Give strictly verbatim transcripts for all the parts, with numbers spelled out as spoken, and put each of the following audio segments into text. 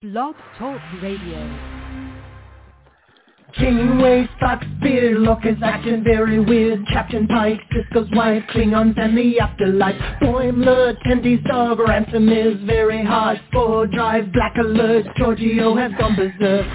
Blog Talk Radio. King Wave, Fox, Beard, Locust, acting very weird. Captain Pike, Cisco's wife, Klingons and the afterlife. Boimler, Tendy's dog, Ransom is very hard. Spore Drive, Black Alert, Giorgio has gone berserk.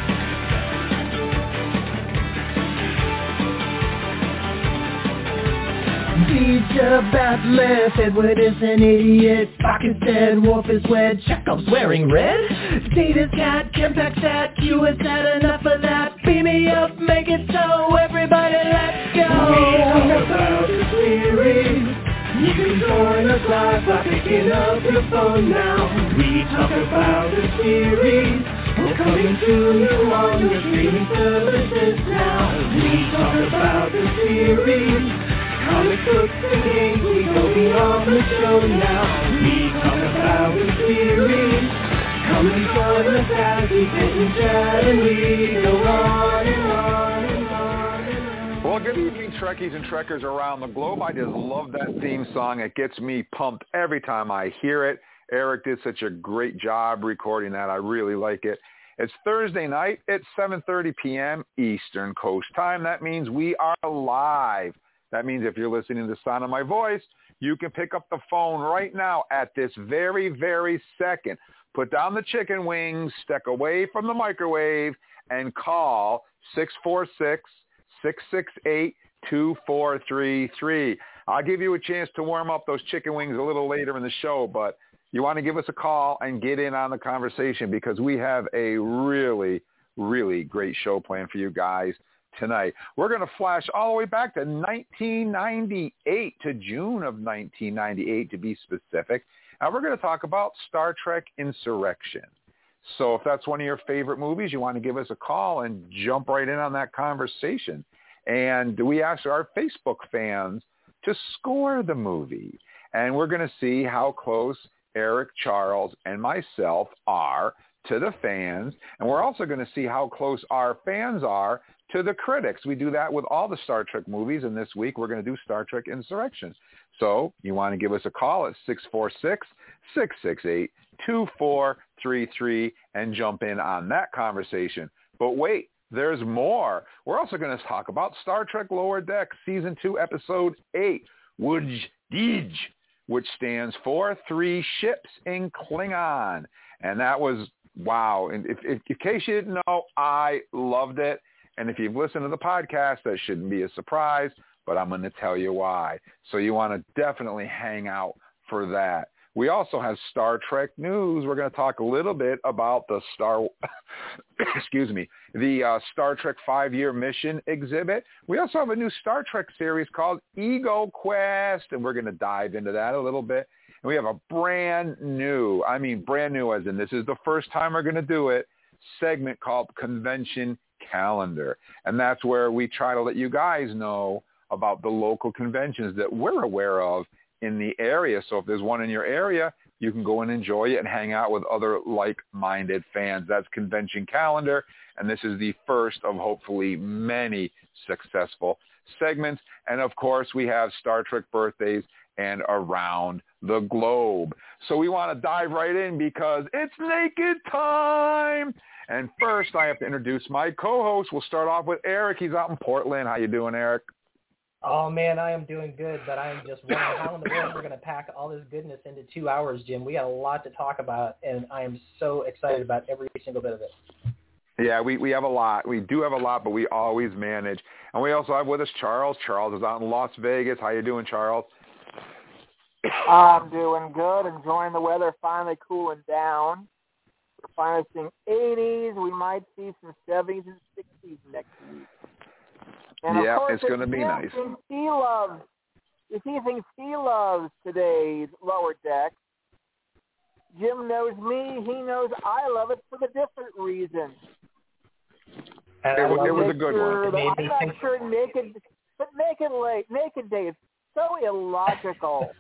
Teacher, bad left, Edward is an idiot. Spock is dead, Worf is wed, Chekhov's wearing red. Data's cat, Kempak's at, Q has had enough of that. Beam me up, make it so, everybody let's go. We talk about the series. You can join us live by picking up your phone now. We talk about the series. We're coming to you on your streaming services now. We talk about the series. Comic books and games, we go beyond the show now. We talk about the series. Come and join us as we sit and chat and we go on and on and on and on. Well, good evening, Trekkies and Trekkers around the globe. I just love that theme song. It gets me pumped every time I hear it. Eric did such a great job recording that. I really like it. It's Thursday night at seven thirty p.m. Eastern Coast time. That means we are live. That means if you're listening to the sound of my voice, you can pick up the phone right now at this very, very second. Put down the chicken wings, step away from the microwave, and call six four six, six six eight, two four three three. I'll give you a chance to warm up those chicken wings a little later in the show, but you want to give us a call and get in on the conversation because we have a really, really great show planned for you guys tonight. We're going to flash all the way back to nineteen ninety-eight, to June of nineteen ninety-eight to be specific, and we're going to talk about Star Trek Insurrection. So if that's one of your favorite movies, you want to give us a call and jump right in on that conversation. And we asked our Facebook fans to score the movie, and we're going to see how close Eric, Charles, and myself are to the fans, and we're also going to see how close our fans are to the critics. We do that with all the Star Trek movies, and this week we're going to do Star Trek Insurrection. So you want to give us a call at six four six, six six eight, two four three three and jump in on that conversation. But wait, there's more. We're also going to talk about Star Trek Lower Decks Season two, Episode eight, Wuj-Dij, which stands for Three Ships in Klingon. And that was, wow. And if, if, in case you didn't know, I loved it. And if you've listened to the podcast, that shouldn't be a surprise, but I'm going to tell you why. So you want to definitely hang out for that. We also have Star Trek news. We're going to talk a little bit about the Star, excuse me, the uh, Star Trek five-year mission exhibit. We also have a new Star Trek series called Ego Quest, and we're going to dive into that a little bit. And we have a brand new, I mean brand new as in this is the first time we're going to do it, segment called Convention Calendar. And that's where we try to let you guys know about the local conventions that we're aware of in the area. So if there's one in your area, you can go and enjoy it and hang out with other like-minded fans. That's Convention Calendar, and this is the first of hopefully many successful segments. And of course, we have Star Trek birthdays and around the globe. So we want to dive right in because it's naked time. And first, I have to introduce my co-host. We'll start off with Eric. He's out in Portland. How you doing, Eric? Oh, man, I am doing good, but I am just wondering how in the world we're going to pack all this goodness into two hours, Jim. We got a lot to talk about, and I am so excited about every single bit of it. Yeah, we, we have a lot. We do have a lot, but we always manage. And we also have with us Charles. Charles is out in Las Vegas. How you doing, Charles? I'm doing good, enjoying the weather, finally cooling down. We're finally seeing eighties. We might see some seventies and sixties next week. And yeah, of course, it's going to be nice. He loves, if he thinks he loves today's Lower Deck, Jim knows me. He knows I love it for the different reason. It, it was a good sure one. I'm not sure naked, but naked late, naked day is so illogical.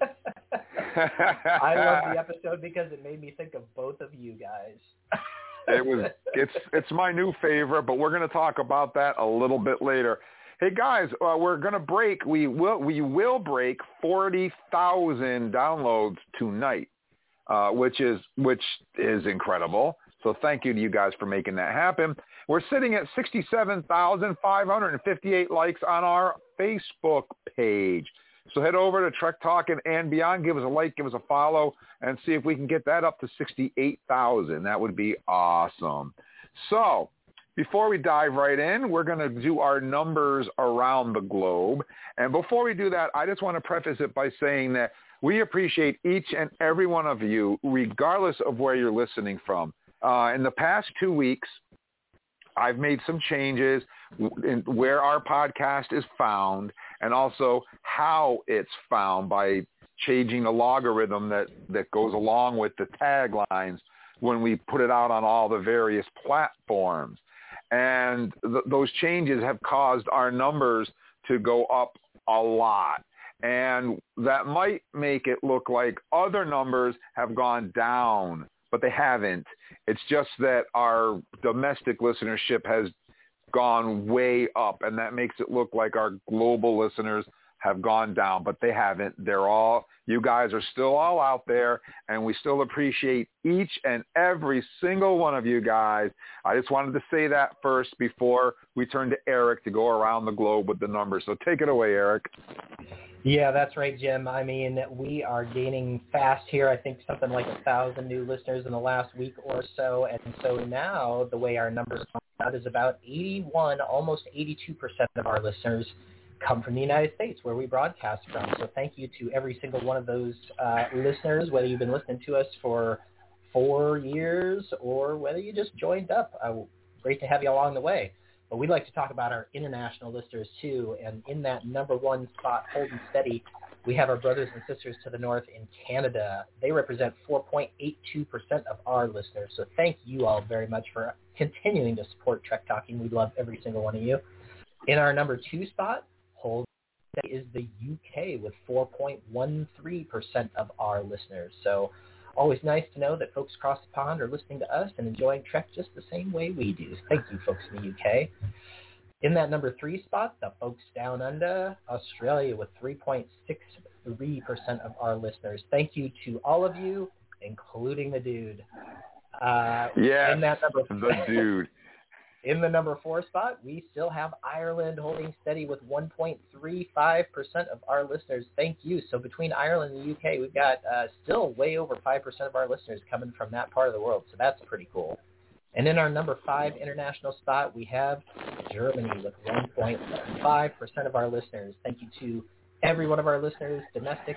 I love the episode because it made me think of both of you guys. It was it's it's my new favorite, but we're going to talk about that a little bit later. Hey guys, uh, we're going to break. We will we will break forty thousand downloads tonight. uh, which is which is incredible. So thank you to you guys for making that happen. We're sitting at sixty-seven thousand five hundred fifty-eight likes on our Facebook page. So head over to Trek Talking and Beyond. Give us a like, give us a follow, and see if we can get that up to sixty-eight thousand. That would be awesome. So before we dive right in, we're going to do our numbers around the globe. And before we do that, I just want to preface it by saying that we appreciate each and every one of you, regardless of where you're listening from. Uh, in the past two weeks, I've made some changes in where our podcast is found and also how it's found by changing the logarithm that, that goes along with the taglines when we put it out on all the various platforms. And th- those changes have caused our numbers to go up a lot. And that might make it look like other numbers have gone down, but they haven't. It's just that our domestic listenership has gone way up, and that makes it look like our global listeners have gone down, but they haven't. They're all, you guys are still all out there, and we still appreciate each and every single one of you guys. I just wanted to say that first before we turn to Eric to go around the globe with the numbers. So take it away, Eric. Yeah, that's right, Jim. I mean, we are gaining fast here. I think something like a thousand new listeners in the last week or so. And so now the way our numbers come out is about eighty-one, almost eighty-two percent of our listeners come from the United States, where we broadcast from. So thank you to every single one of those uh, listeners, whether you've been listening to us for four years or whether you just joined up. Uh, great to have you along the way. But we'd like to talk about our international listeners, too. And in that number one spot, holding steady, we have our brothers and sisters to the north in Canada. They represent four point eight two percent of our listeners. So thank you all very much for continuing to support Trek Talking. We love every single one of you. In our number two spot, holding steady is the U K with four point one three percent of our listeners. So always nice to know that folks across the pond are listening to us and enjoying Trek just the same way we do. Thank you, folks in the U K. In that number three spot, the folks down under, Australia with three point six three percent of our listeners. Thank you to all of you, including the dude. Uh, yeah, in that number the dude. In the number four spot, we still have Ireland holding steady with one point three five percent of our listeners. Thank you. So between Ireland and the U K, we've got uh, still way over five percent of our listeners coming from that part of the world. So that's pretty cool. And in our number five international spot, we have Germany with one point five percent of our listeners. Thank you to every one of our listeners, domestic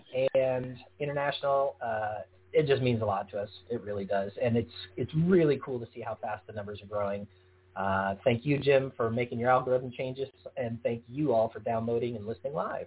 and international. Uh, it just means a lot to us. It really does. And it's it's really cool to see how fast the numbers are growing. Uh, thank you, Jim, for making your algorithm changes, and thank you all for downloading and listening live.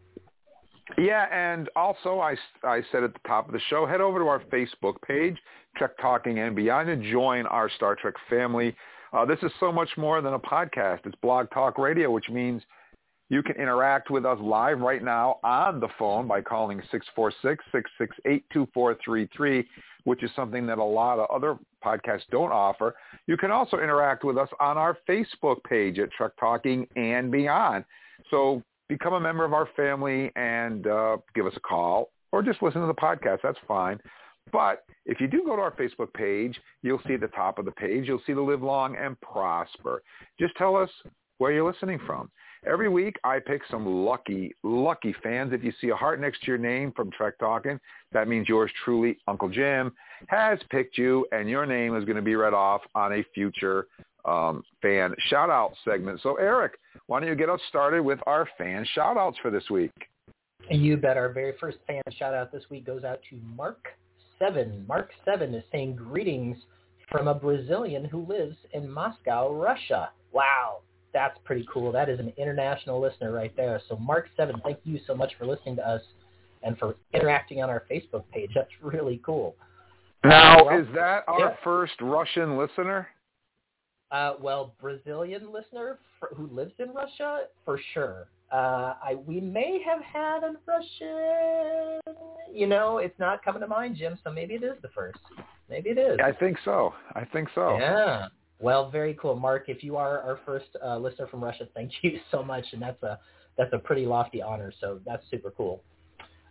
Yeah, and also I, I said at the top of the show, head over to our Facebook page, Trek Talking and Beyond, and join our Star Trek family. Uh, this is so much more than a podcast. It's Blog Talk Radio, which means you can interact with us live right now on the phone by calling six four six, six six eight, two four three three, which is something that a lot of other podcasts don't offer. You can also interact with us on our Facebook page at Trek Talking and Beyond. So become a member of our family and uh, give us a call or just listen to the podcast. That's fine. But if you do go to our Facebook page, you'll see at the top of the page, you'll see the Live Long and Prosper. Just tell us where you're listening from. Every week, I pick some lucky, lucky fans. If you see a heart next to your name from Trek Talking, that means yours truly, Uncle Jim, has picked you, and your name is going to be read off on a future um, fan shout-out segment. So, Eric, why don't you get us started with our fan shout-outs for this week? You bet. Our very first fan shout-out this week goes out to Mark seven. Mark seven is saying greetings from a Brazilian who lives in Moscow, Russia. Wow. That's pretty cool. That is an international listener right there. So Mark seven, thank you so much for listening to us and for interacting on our Facebook page. That's really cool. Now, uh, well, is that our yeah. first Russian listener? Uh, well, Brazilian listener for, who lives in Russia, for sure. Uh, I we may have had a Russian, you know, it's not coming to mind, Jim, so maybe it is the first. Maybe it is. I think so. I think so. Yeah. Well, very cool, Mark. If you are our first uh, listener from Russia, thank you so much, and that's a that's a pretty lofty honor. So that's super cool.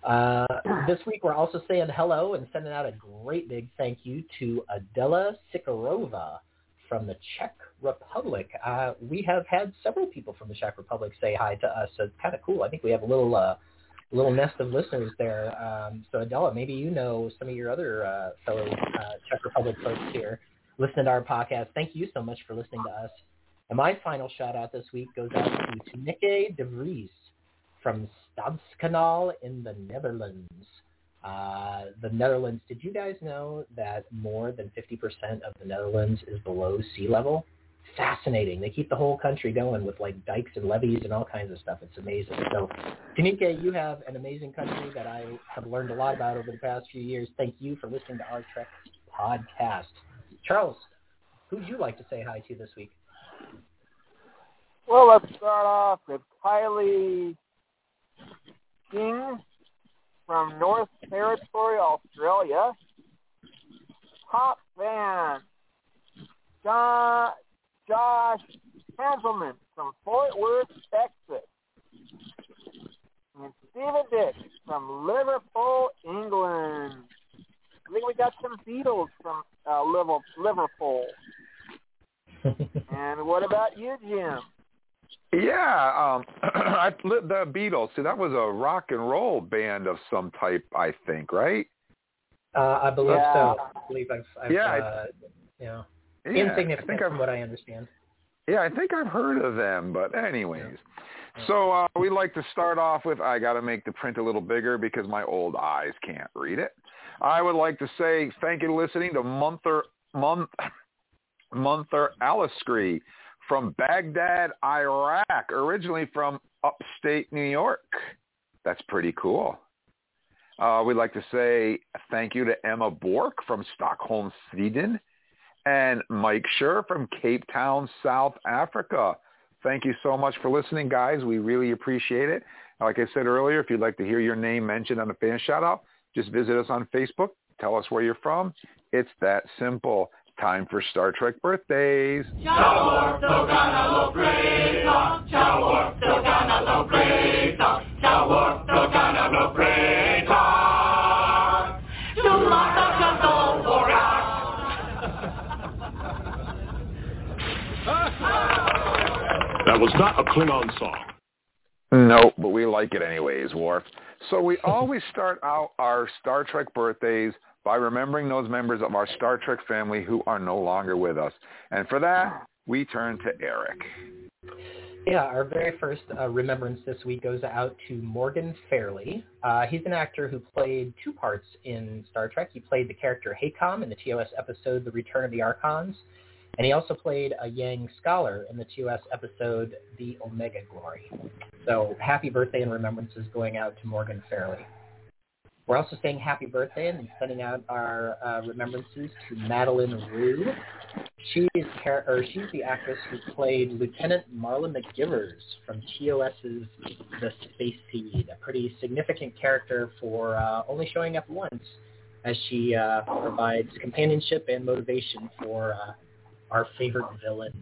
Uh, this week, we're also saying hello and sending out a great big thank you to Adela Sikorova from the Czech Republic. Uh, we have had several people from the Czech Republic say hi to us, so it's kind of cool. I think we have a little uh, little nest of listeners there. Um, so, Adela, maybe you know some of your other uh, fellow uh, Czech Republic folks here listening to our podcast. Thank you so much for listening to us. And my final shout-out this week goes out to Tineke de Vries from Stadskanaal in the Netherlands. Uh, the Netherlands, did you guys know that more than fifty percent of the Netherlands is below sea level? Fascinating. They keep the whole country going with like dikes and levees and all kinds of stuff. It's amazing. So, Tineke, you have an amazing country that I have learned a lot about over the past few years. Thank you for listening to our Trek podcast. Charles, who would you like to say hi to this week? Well, let's start off with Kylie King from North Territory, Australia. Top fan, John, Josh Hanselman from Fort Worth, Texas. And Stephen Dick from Liverpool, England. I think we got some Beatles from uh, Liverpool. And what about you, Jim? Yeah, um, I, the Beatles. See, that was a rock and roll band of some type, I think, right? Uh, I believe yeah. so. I believe I've, I've yeah, uh, you know, yeah, insignificant I think from I've, what I understand. Yeah, I think I've heard of them, but anyways. Yeah. So uh, we'd like to start off with, I got to make the print a little bigger because my old eyes can't read it. I would like to say thank you for listening to Munther, Month, Munther Aliskri from Baghdad, Iraq, originally from upstate New York. That's pretty cool. Uh, we'd like to say thank you to Emma Bork from Stockholm, Sweden, and Mike Scher from Cape Town, South Africa. Thank you so much for listening, guys. We really appreciate it. Like I said earlier, if you'd like to hear your name mentioned on a fan shout-out, just visit us on Facebook. Tell us where you're from. It's that simple. Time for Star Trek birthdays. That was not a Klingon song. No, but we like it anyways, Worf. So we always start out our Star Trek birthdays by remembering those members of our Star Trek family who are no longer with us. And for that, we turn to Eric. Yeah, our very first uh, remembrance this week goes out to Morgan Fairley. Uh, he's an actor who played two parts in Star Trek. He played the character Haycom in the T O S episode The Return of the Archons, and he also played a Yang Scholar in the T O S episode The Omega Glory. So happy birthday and remembrances going out to Morgan Fairley. We're also saying happy birthday and sending out our uh, remembrances to Madeline Rue. She's, or she's the actress who played Lieutenant Marla McGivers from T O S's The Space Seed, a pretty significant character for uh, only showing up once, as she uh, provides companionship and motivation for uh, our favorite villain,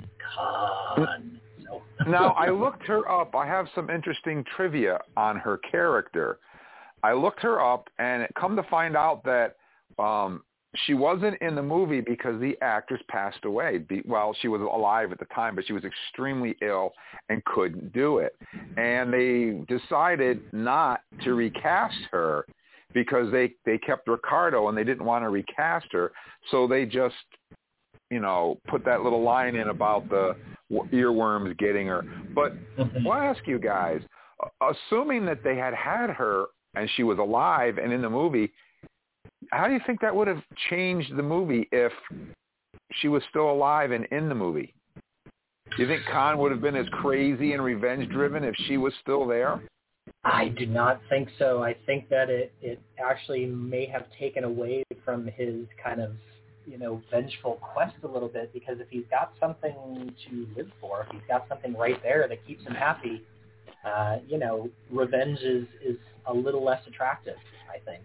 Khan. So. Now, I looked her up. I have some interesting trivia on her character. I looked her up, and it come to find out that um, she wasn't in the movie because the actress passed away. Be, well, she was alive at the time, but she was extremely ill and couldn't do it. And they decided not to recast her because they, they kept Ricardo, and they didn't want to recast her. So they just, you know, put that little line in about the earworms getting her. But I'll ask you guys, assuming that they had had her and she was alive and in the movie, how do you think that would have changed the movie if she was still alive and in the movie? Do you think Khan would have been as crazy and revenge-driven if she was still there? I do not think so. I think that it, it actually may have taken away from his kind of, you know, vengeful quest a little bit, because if he's got something to live for, if he's got something right there that keeps him happy, uh, you know, revenge is, is a little less attractive, I think.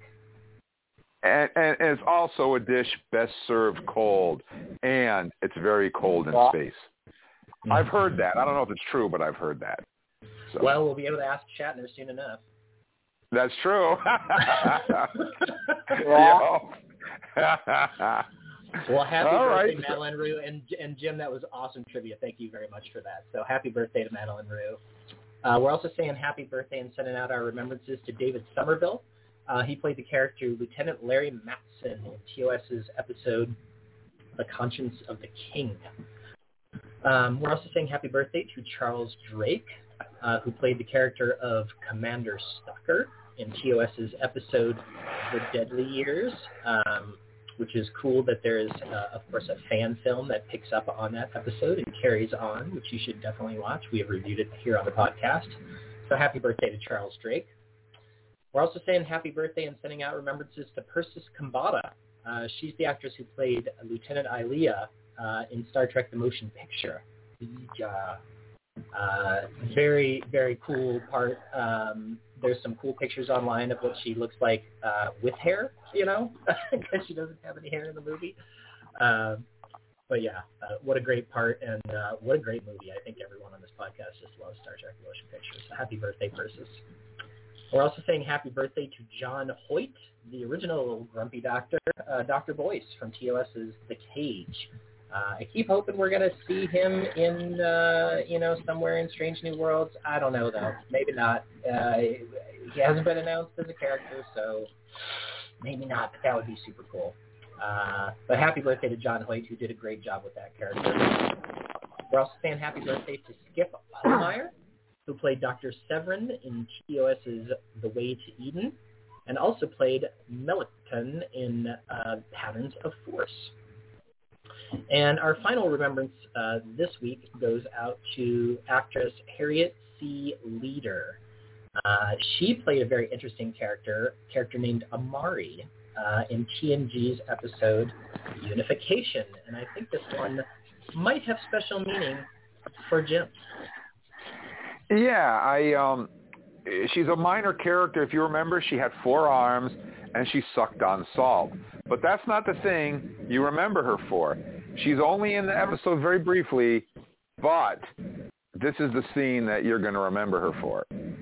And, and it's also a dish best served cold, and it's very cold in space. I've heard that. I don't know if it's true, but I've heard that. So. Well, we'll be able to ask Shatner soon enough. That's true. Yeah. Well, happy All birthday, right. Madeline Rue. And, and Jim, that was awesome trivia. Thank you very much for that. So happy birthday to Madeline Rue. Uh, we're also saying happy birthday and sending out our remembrances to David Somerville. Uh, he played the character Lieutenant Larry Matson in TOS's episode The Conscience of the King. Um, we're also saying happy birthday to Charles Drake, uh, who played the character of Commander Stucker in TOS's episode The Deadly Years, um, which is cool that there is, uh, of course, a fan film that picks up on that episode and carries on, which you should definitely watch. We have reviewed it here on the podcast. So happy birthday to Charles Drake. We're also saying happy birthday and sending out remembrances to Persis Khambatta. Uh, she's the actress who played Lieutenant Ilia uh, in Star Trek The Motion Picture. Uh, uh, very, very cool part. Um, there's some cool pictures online of what she looks like uh, with hair, you know, because she doesn't have any hair in the movie. Um, but yeah, uh, what a great part and uh, what a great movie. I think everyone on this podcast just loves Star Trek The Motion Picture. So happy birthday, Persis. We're also saying happy birthday to John Hoyt, the original Grumpy Doctor, uh, Doctor Boyce from TOS's The Cage. Uh, I keep hoping we're going to see him in, uh, you know, somewhere in Strange New Worlds. I don't know, though. Maybe not. Uh, he hasn't been announced as a character, so maybe not, but that would be super cool. Uh, but happy birthday to John Hoyt, who did a great job with that character. We're also saying happy birthday to Skip Homeyer, who played Doctor Severin in TOS's The Way to Eden, and also played Melican in uh, Patterns of Force. And our final remembrance uh, this week goes out to actress Harriet C. Leader. Uh, she played a very interesting character, character named Amari, uh, in T N G's episode Unification. And I think this one might have special meaning for Jim. Yeah, I um, she's a minor character. If you remember, she had four arms and she sucked on salt. But that's not the thing you remember her for. She's only in the episode very briefly, but this is the scene that you're going to remember her for.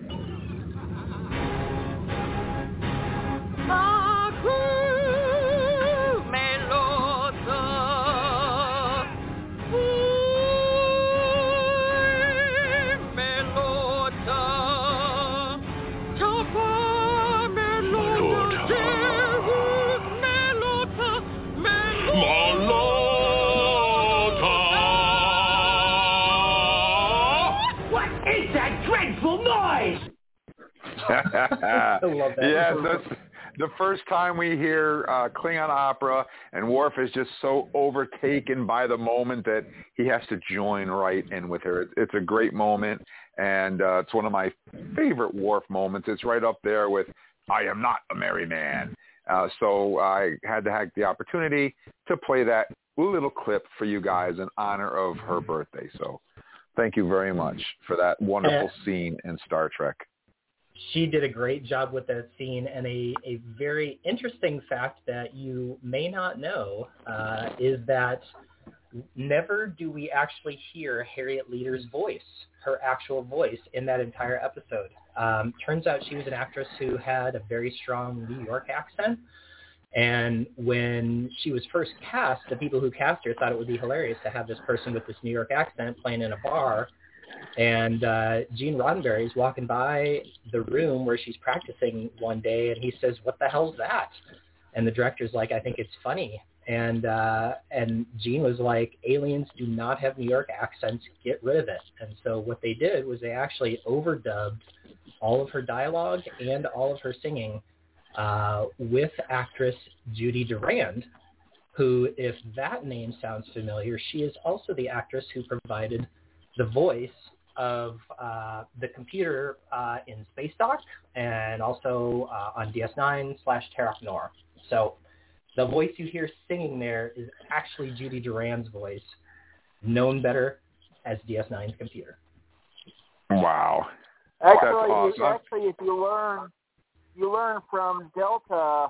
I love that. Yes, that's the first time we hear uh, Klingon opera, and Worf is just so overtaken by the moment that he has to join right in with her. It's, it's a great moment, and uh, it's one of my favorite Worf moments. It's right up there with "I am not a merry man." Uh, so I had to have the opportunity to play that little clip for you guys in honor of her birthday. So thank you very much for that wonderful scene in Star Trek. She did a great job with that scene, and a, a very interesting fact that you may not know uh, is that never do we actually hear Harriet Leader's voice, her actual voice, in that entire episode. Um, turns out she was an actress who had a very strong New York accent, and when she was first cast, the people who cast her thought it would be hilarious to have this person with this New York accent playing in a bar. And uh, Gene Roddenberry's walking by the room where she's practicing one day, and he says, "What the hell's that?" And the director's like, "I think it's funny." And uh, and Gene was like, "Aliens do not have New York accents. Get rid of it." And so what they did was they actually overdubbed all of her dialogue and all of her singing uh, with actress Judy Durand, who, if that name sounds familiar, she is also the actress who provided the voice of uh, the computer uh, in Space Dock and also uh, on D S nine slash Terok Nor. So the voice you hear singing there is actually Judy Durand's voice, known better as D S nine's computer. Wow. Actually, That's awesome. actually, if you learn, you learn from Delta,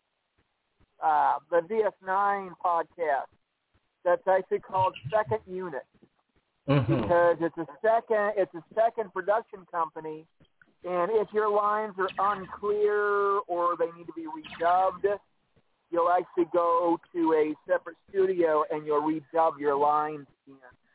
uh, the D S nine podcast. That's actually called Second Unit. Mm-hmm. Because it's a second, it's a second production company And if your lines are unclear or they need to be redubbed, you'll actually go to a separate studio and you'll redub your lines in.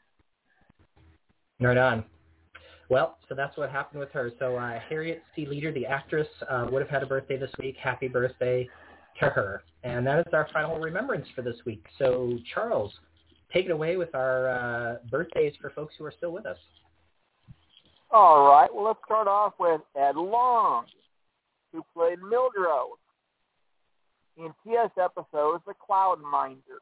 Right on. Well, so that's what happened with her. So uh, Harriet C. Leader, the actress, uh, would have had a birthday this week. Happy birthday to her. And that is our final remembrance for this week. So, Charles, take it away with our uh, birthdays for folks who are still with us. All right. Well, let's start off with Ed Long, who played Mildred in T S episodes The Cloud Minder.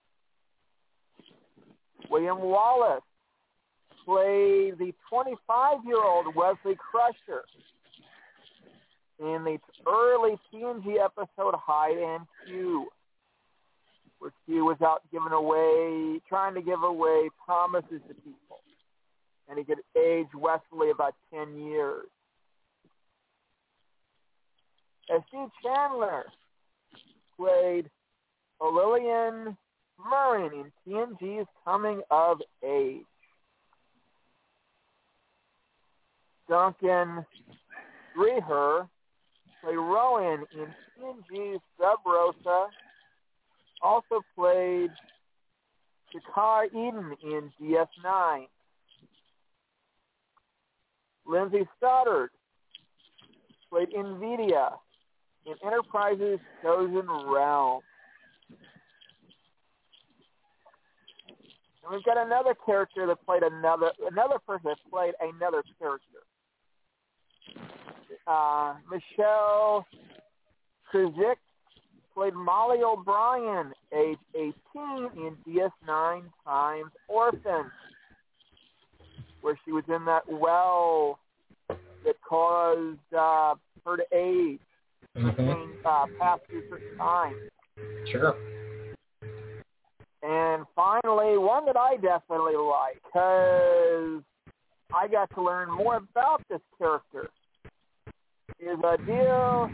William Wallace played the twenty-five-year-old Wesley Crusher in the early T N G episode Hide and Q, where Q was out giving away, trying to give away promises to people, and he could age Wesley about ten years. S D Chandler played Lillian Murrin in T N G's Coming of Age. Duncan Dreher played Rowan in T N G's Sub Rosa. Also played Shakar Eden in D S nine. Lindsay Stoddard played Nvidia in Enterprise's Chosen Realm. And we've got another character that played another another person that played another character. Uh, Michelle Krzyk played Molly O'Brien, age eighteen, in D S nine times Orphan, where she was in that well that caused uh, her to age mm-hmm. uh, past through certain time. Sure. And finally, one that I definitely like, because I got to learn more about this character, is Adil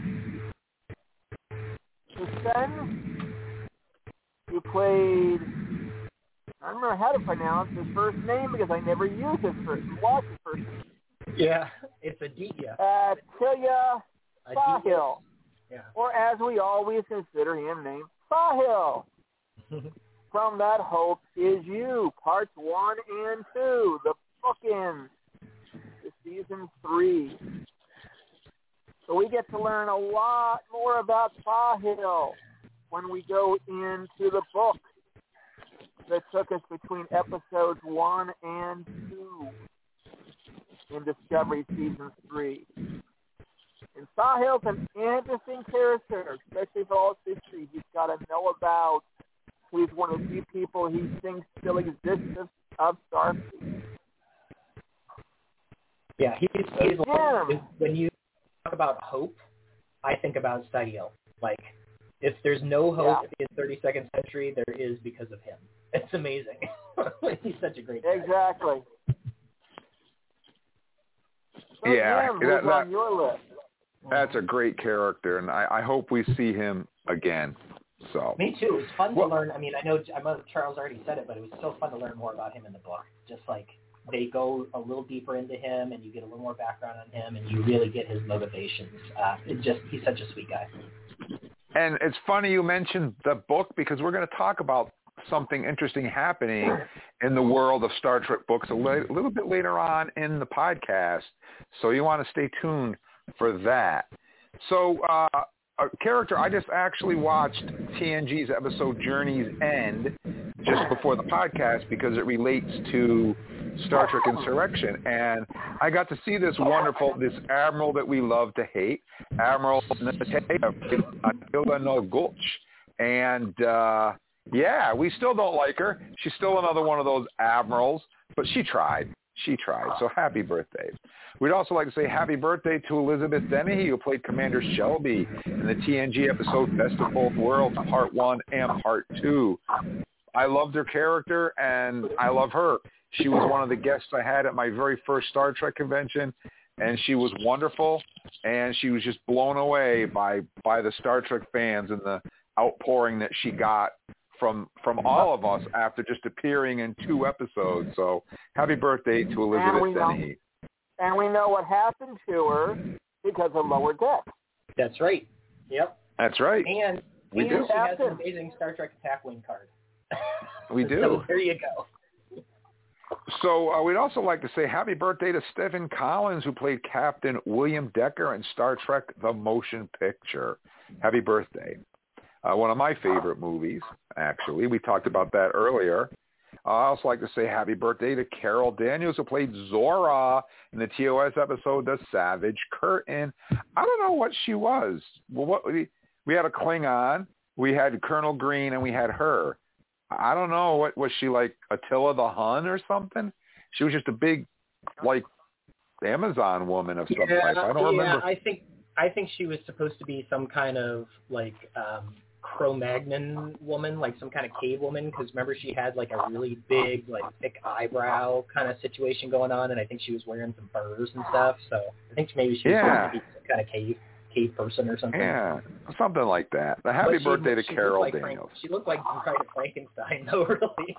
Hussein, who played, I don't remember how to pronounce his first name because I never used his first, watched his first name. Yeah, it's Aditya. Atiyah Sahil. Yeah. Or as we always consider him named, Sahil. From That Hope Is You, parts one and two, the bookends to season three. So we get to learn a lot more about Sahil when we go into the book that took us between episodes one and two in Discovery season three. And Sahil's an interesting character, especially for all his history he's got to know about. He's one of the few people he thinks still exists of Starfleet. Yeah, he's, he's like, when you talk about hope, I think about Sahil. Like, if there's no hope yeah. in thirty-second Century, there is because of him. It's amazing. He's such a great guy. Exactly. So yeah, Jim, that, who's that, on your list? That's a great character, and I, I hope we see him again. So. Me too. It was fun well, to learn. I mean, I know, I know Charles already said it, but it was so fun to learn more about him in the book. Just like they go a little deeper into him, and you get a little more background on him, and you really get his motivations. Uh, it just he's such a sweet guy. And it's funny you mentioned the book because we're going to talk about something interesting happening in the world of Star Trek books a li- little bit later on in the podcast. So you want to stay tuned for that. So uh, a character, I just actually watched T N G's episode Journey's End just before the podcast because it relates to Star Trek Insurrection. And I got to see this wonderful, this admiral that we love to hate, Admiral Ilana Gulch. And, uh, yeah, we still don't like her. She's still another one of those admirals, but she tried. She tried. So happy birthday. We'd also like to say happy birthday to Elizabeth Dennehy, who played Commander Shelby in the T N G episode Best of Both Worlds, Part one and Part two. I loved her character, and I love her. She was one of the guests I had at my very first Star Trek convention, and she was wonderful, and she was just blown away by, by the Star Trek fans and the outpouring that she got from from all of us after just appearing in two episodes. So happy birthday to Elizabeth Dennehy. And we know what happened to her because of Lower Decks. That's right. Yep. That's right. And, we and do. she has an amazing Star Trek attack wing card. We do. So there you go. So uh, we'd also like to say happy birthday to Stephen Collins, who played Captain William Decker in Star Trek The Motion Picture. Happy birthday. Uh, one of my favorite movies, actually. We talked about that earlier. Uh, I also like to say happy birthday to Carol Daniels, who played Zora in the T O S episode The Savage Curtain. I don't know what she was. Well, what, we, we had a Klingon, we had Colonel Green, and we had her. I don't know. What was she, like Attila the Hun or something? She was just a big, like, Amazon woman of some yeah, type. I don't yeah, remember. I think I think she was supposed to be some kind of like um, Cro-Magnon woman, like some kind of cave woman. Because remember, she had like a really big, like thick eyebrow kind of situation going on, and I think she was wearing some furs and stuff. So I think maybe she was yeah. supposed to be some kind of cave cave person or something. Yeah, something like that. A happy she, birthday to she Carol like Daniels. Frank, she looked like Bride of Frankenstein, though, really.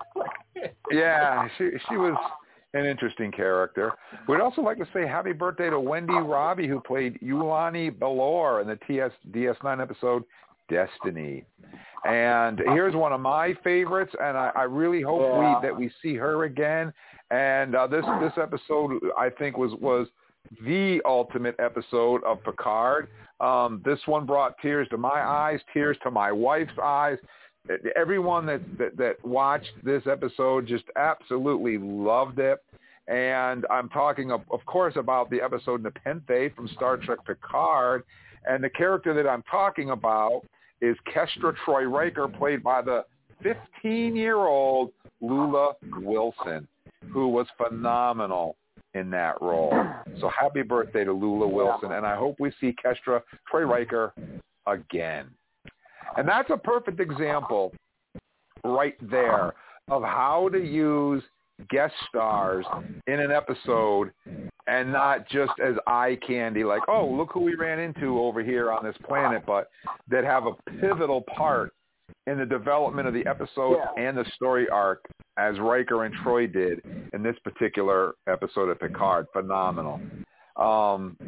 Yeah, she she was an interesting character. We'd also like to say happy birthday to Wendy Robbie, who played Yulani Belor in the T S D S nine episode Destiny. And here's one of my favorites, and I, I really hope yeah. we that we see her again. And uh, this this episode, I think, was was the ultimate episode of Picard. Um, this one brought tears to my eyes, tears to my wife's eyes. Everyone that, that, that watched this episode just absolutely loved it. And I'm talking, of, of course, about the episode Nepenthe from Star Trek Picard. And the character that I'm talking about is Kestra Troy Riker, played by the fifteen-year-old Lula Wilson, who was phenomenal in that role. So happy birthday to Lula Wilson, and I hope we see Kestra Troy Riker again. And that's a perfect example right there of how to use guest stars in an episode and not just as eye candy, like, oh, look who we ran into over here on this planet, but that have a pivotal part in the development of the episode yeah. and the story arc, as Riker and Troy did in this particular episode of Picard. Phenomenal. Um,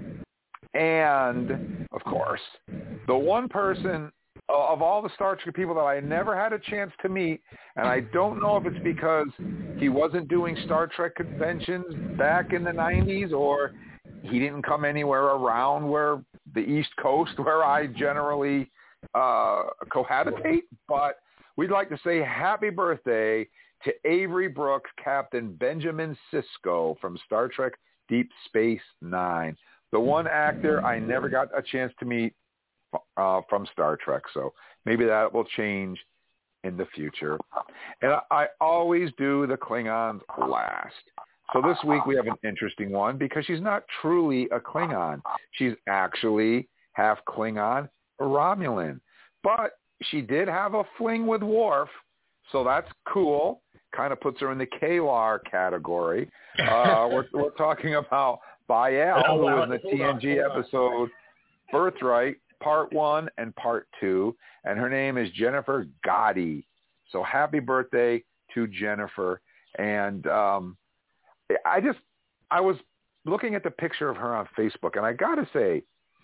and, of course, the one person of all the Star Trek people that I never had a chance to meet, and I don't know if it's because he wasn't doing Star Trek conventions back in the nineties, or he didn't come anywhere around where the East Coast where I generally uh, cohabitate, but we'd like to say happy birthday to Avery Brooks, Captain Benjamin Sisko from Star Trek Deep Space Nine, the one actor I never got a chance to meet uh, from Star Trek. So maybe that will change in the future. And I, I always do the Klingons last. So this week we have an interesting one because she's not truly a Klingon. She's actually half Klingon, Romulan. But she did have a fling with Worf, so that's cool. Kind of puts her in the Kalar category. Uh, we're, we're talking about Bael, who was in the T N G episode Birthright, Part one and Part two, and her name is Jennifer Gotti. So happy birthday to Jennifer. And um, I just, I was looking at the picture of her on Facebook, and I got to say,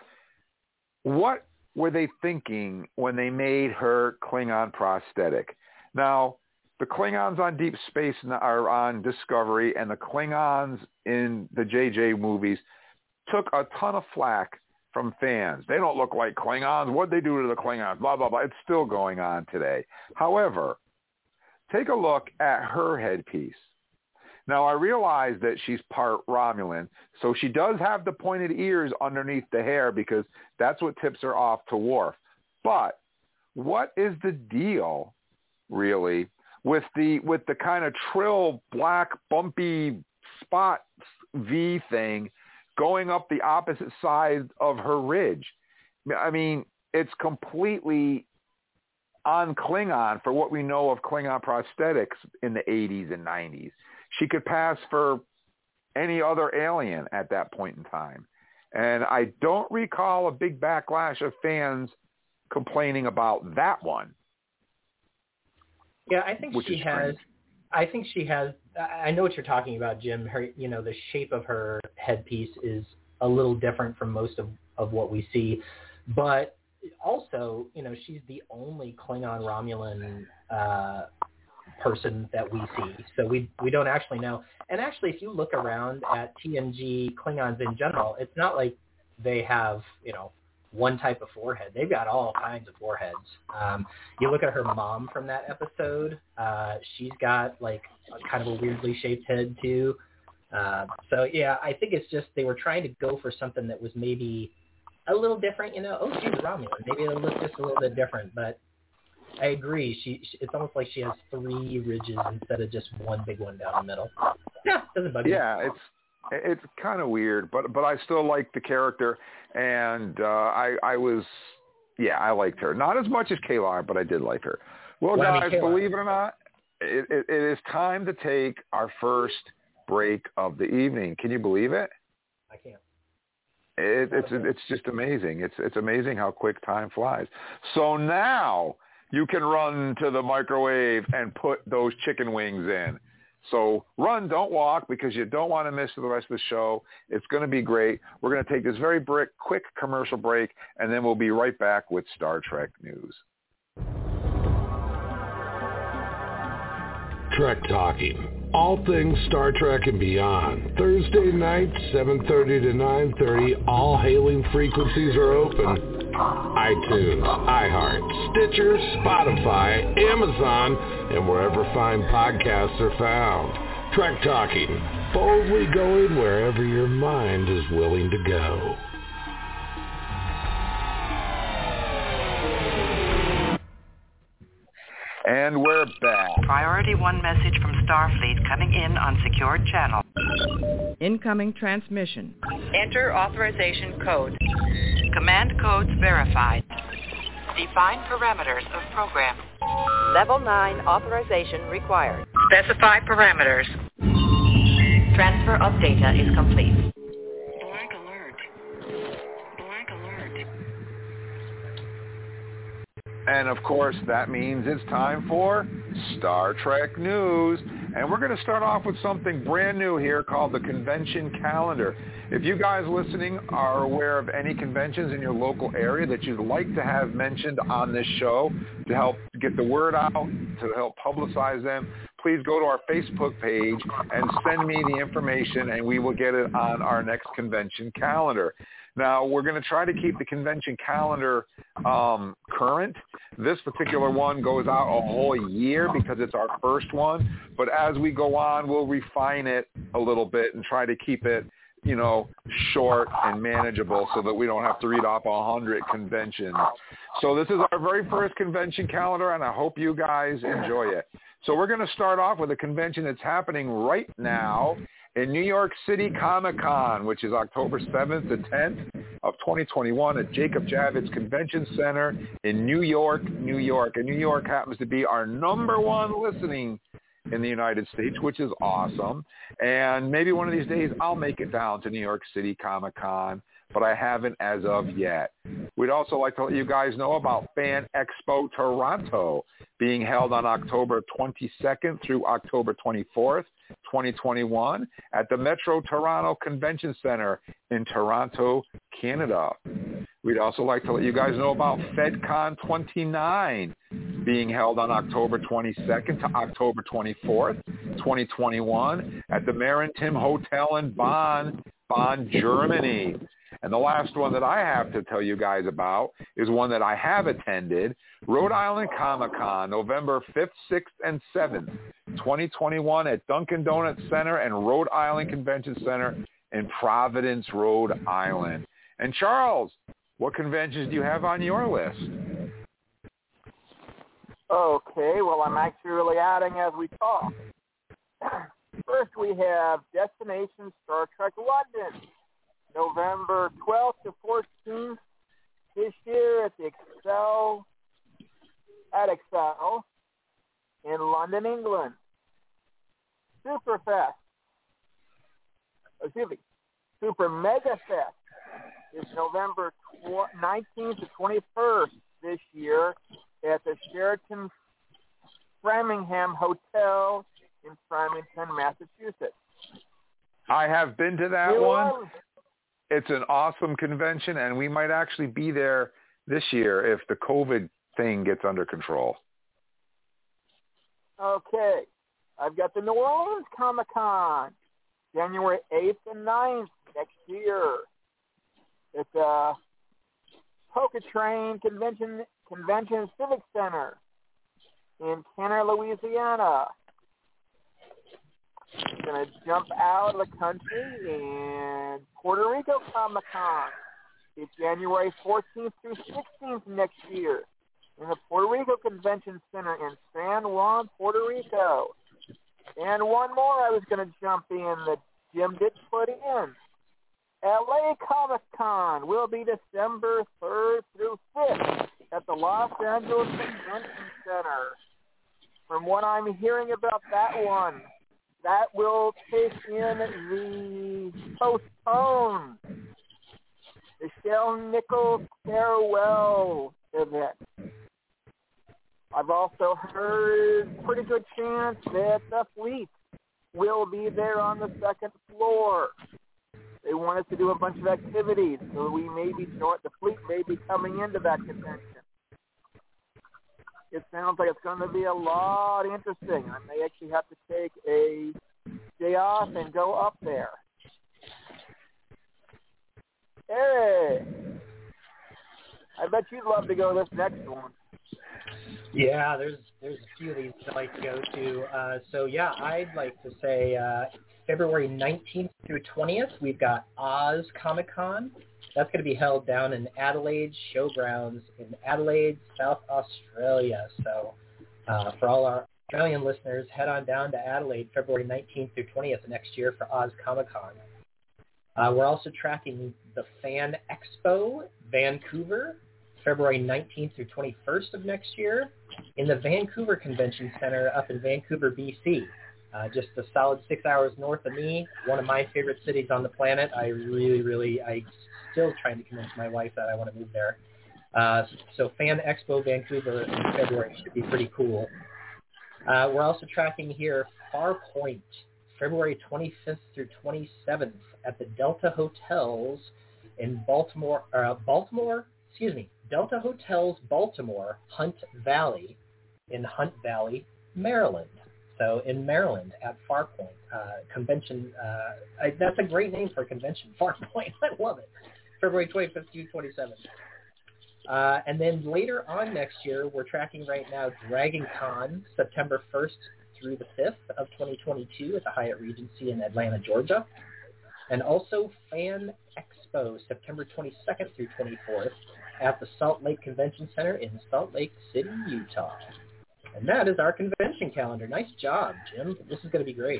what were they thinking when they made her Klingon prosthetic? Now, the Klingons on Deep Space are on Discovery, and the Klingons in the J J movies took a ton of flack from fans. They don't look like Klingons. What'd they do to the Klingons? Blah, blah, blah. It's still going on today. However, take a look at her headpiece. Now, I realize that she's part Romulan, so she does have the pointed ears underneath the hair because that's what tips her off to Worf. But what is the deal, really, with the with the kind of trill, black, bumpy spot V thing going up the opposite side of her ridge? I mean, it's completely on Klingon for what we know of Klingon prosthetics in the eighties and nineties. She could pass for any other alien at that point in time. And I don't recall a big backlash of fans complaining about that one. Yeah, I think she has. I think she has I know what you're talking about, Jim. Her, you know, the shape of her headpiece is a little different from most of, of what we see. But also, you know, she's the only Klingon Romulan uh, person that we see. So we we don't actually know. And actually, if you look around at T N G Klingons in general, it's not like they have, you know, one type of forehead. They've got all kinds of foreheads. Um, you look at her mom from that episode. Uh, she's got like a, kind of a weirdly shaped head too. Uh, so yeah, I think it's just they were trying to go for something that was maybe a little different. You know, oh, she's a Romulan. Maybe it'll look just a little bit different. But I agree. She, she it's almost like she has three ridges instead of just one big one down the middle. Yeah, doesn't bug me. Yeah, it's it's kind of weird, but but I still like the character, and uh, I I was yeah I liked her, not as much as K'Ehleyr, but I did like her. Well, well guys, I mean, believe it or not, it, it, it is time to take our first break of the evening. Can you believe it? I can't. It, it's it's just amazing. It's it's amazing how quick time flies. So now you can run to the microwave and put those chicken wings in. So run, don't walk, because you don't want to miss the rest of the show. It's going to be great. We're going to take this very quick commercial break, and then we'll be right back with Star Trek news. Trek Talking. All things Star Trek and beyond. Thursday nights, seven thirty to nine thirty. All hailing frequencies are open. iTunes, iHeart, Stitcher, Spotify, Amazon, and wherever fine podcasts are found. Trek Talking, boldly going wherever your mind is willing to go. And we're back. Priority one message from Starfleet coming in on secured channel. Incoming transmission. Enter authorization code. Command codes verified. Define parameters of program. Level nine authorization required. Specify parameters. Transfer of data is complete. Blank alert. Blank alert. And of course, that means it's time for Star Trek news. And we're going to start off with something brand new here called the convention calendar. If you guys listening are aware of any conventions in your local area that you'd like to have mentioned on this show to help get the word out, to help publicize them, please go to our Facebook page and send me the information, and we will get it on our next convention calendar. Now, we're going to try to keep the convention calendar um, current. This particular one goes out a whole year because it's our first one. But as we go on, we'll refine it a little bit and try to keep it, you know, short and manageable so that we don't have to read off a hundred conventions. So this is our very first convention calendar, and I hope you guys enjoy it. So we're going to start off with a convention that's happening right now in New York City Comic-Con, which is October seventh to tenth of twenty twenty-one at Jacob Javits Convention Center in New York, New York. And New York happens to be our number one listening in the United States, which is awesome. And maybe one of these days I'll make it down to New York City Comic-Con, but I haven't as of yet. We'd also like to let you guys know about Fan Expo Toronto being held on October twenty-second through October twenty-fourth, twenty twenty-one at the Metro Toronto Convention Center in Toronto, Canada. We'd also like to let you guys know about FedCon twenty-nine being held on October twenty-second to October twenty-fourth, twenty twenty-one at the Maritim Hotel in Bonn, Bonn, Germany. And the last one that I have to tell you guys about is one that I have attended, Rhode Island Comic-Con, November fifth, sixth, and seventh, twenty twenty-one at Dunkin' Donuts Center and Rhode Island Convention Center in Providence, Rhode Island. And Charles, what conventions do you have on your list? Okay, well, I'm actually really adding as we talk. First, we have Destination Star Trek London, November twelfth to fourteenth this year at the Excel, at Excel in London, England. Superfest, excuse me, Super Mega Fest is November nineteenth to twenty-first this year at the Sheraton Framingham Hotel in Framingham, Massachusetts. I have been to that New one. Orleans. It's an awesome convention, and we might actually be there this year if the COVID thing gets under control. Okay. I've got the New Orleans Comic-Con, January eighth and ninth next year. It's a Polka Train Convention Convention Civic Center in Kenner, Louisiana. It's going to jump out of the country in Puerto Rico Comic-Con. It's January fourteenth through sixteenth next year in the Puerto Rico Convention Center in San Juan, Puerto Rico. And one more I was going to jump in that Jim didn't put in. L A Comic-Con will be December third through fifth at the Los Angeles Convention Center. From what I'm hearing about that one, that will take in the postponed Michelle Nichols farewell event. I've also heard pretty good chance that the Fleet will be there on the second floor. They want us to do a bunch of activities, so we may be, the Fleet may be coming into that convention. It sounds like it's going to be a lot interesting. I may actually have to take a day off and go up there. Eric, I bet you'd love to go to this next one. Yeah, there's there's a few of these I'd like to go to. Uh, so, yeah, I'd like to say uh, February nineteenth through twentieth, we've got Oz Comic-Con. That's going to be held down in Adelaide Showgrounds in Adelaide, South Australia. So uh, for all our Australian listeners, head on down to Adelaide February nineteenth through twentieth next year for Oz Comic-Con. Uh, we're also tracking the Fan Expo Vancouver February nineteenth through twenty-first of next year in the Vancouver Convention Center up in Vancouver, B C. Uh, just a solid six hours north of me, one of my favorite cities on the planet. I really, really, I still trying to convince my wife that I want to move there. Uh, so Fan Expo Vancouver in February should be pretty cool. Uh, we're also tracking here Farpoint, February twenty-fifth through twenty-seventh at the Delta Hotels in Baltimore, uh, Baltimore, excuse me, Delta Hotels Baltimore, Hunt Valley, in Hunt Valley, Maryland. So in Maryland at Farpoint uh, convention, uh, I, that's a great name for a convention, Farpoint. I love it. February twenty-fifth through twenty-seventh. Uh, and then later on next year, we're tracking right now Dragon Con, September first through the fifth of twenty twenty-two at the Hyatt Regency in Atlanta, Georgia. And also Fan Expo, September twenty-second through twenty-fourth at the Salt Lake Convention Center in Salt Lake City, Utah. And that is our convention calendar. Nice job, Jim. This is going to be great.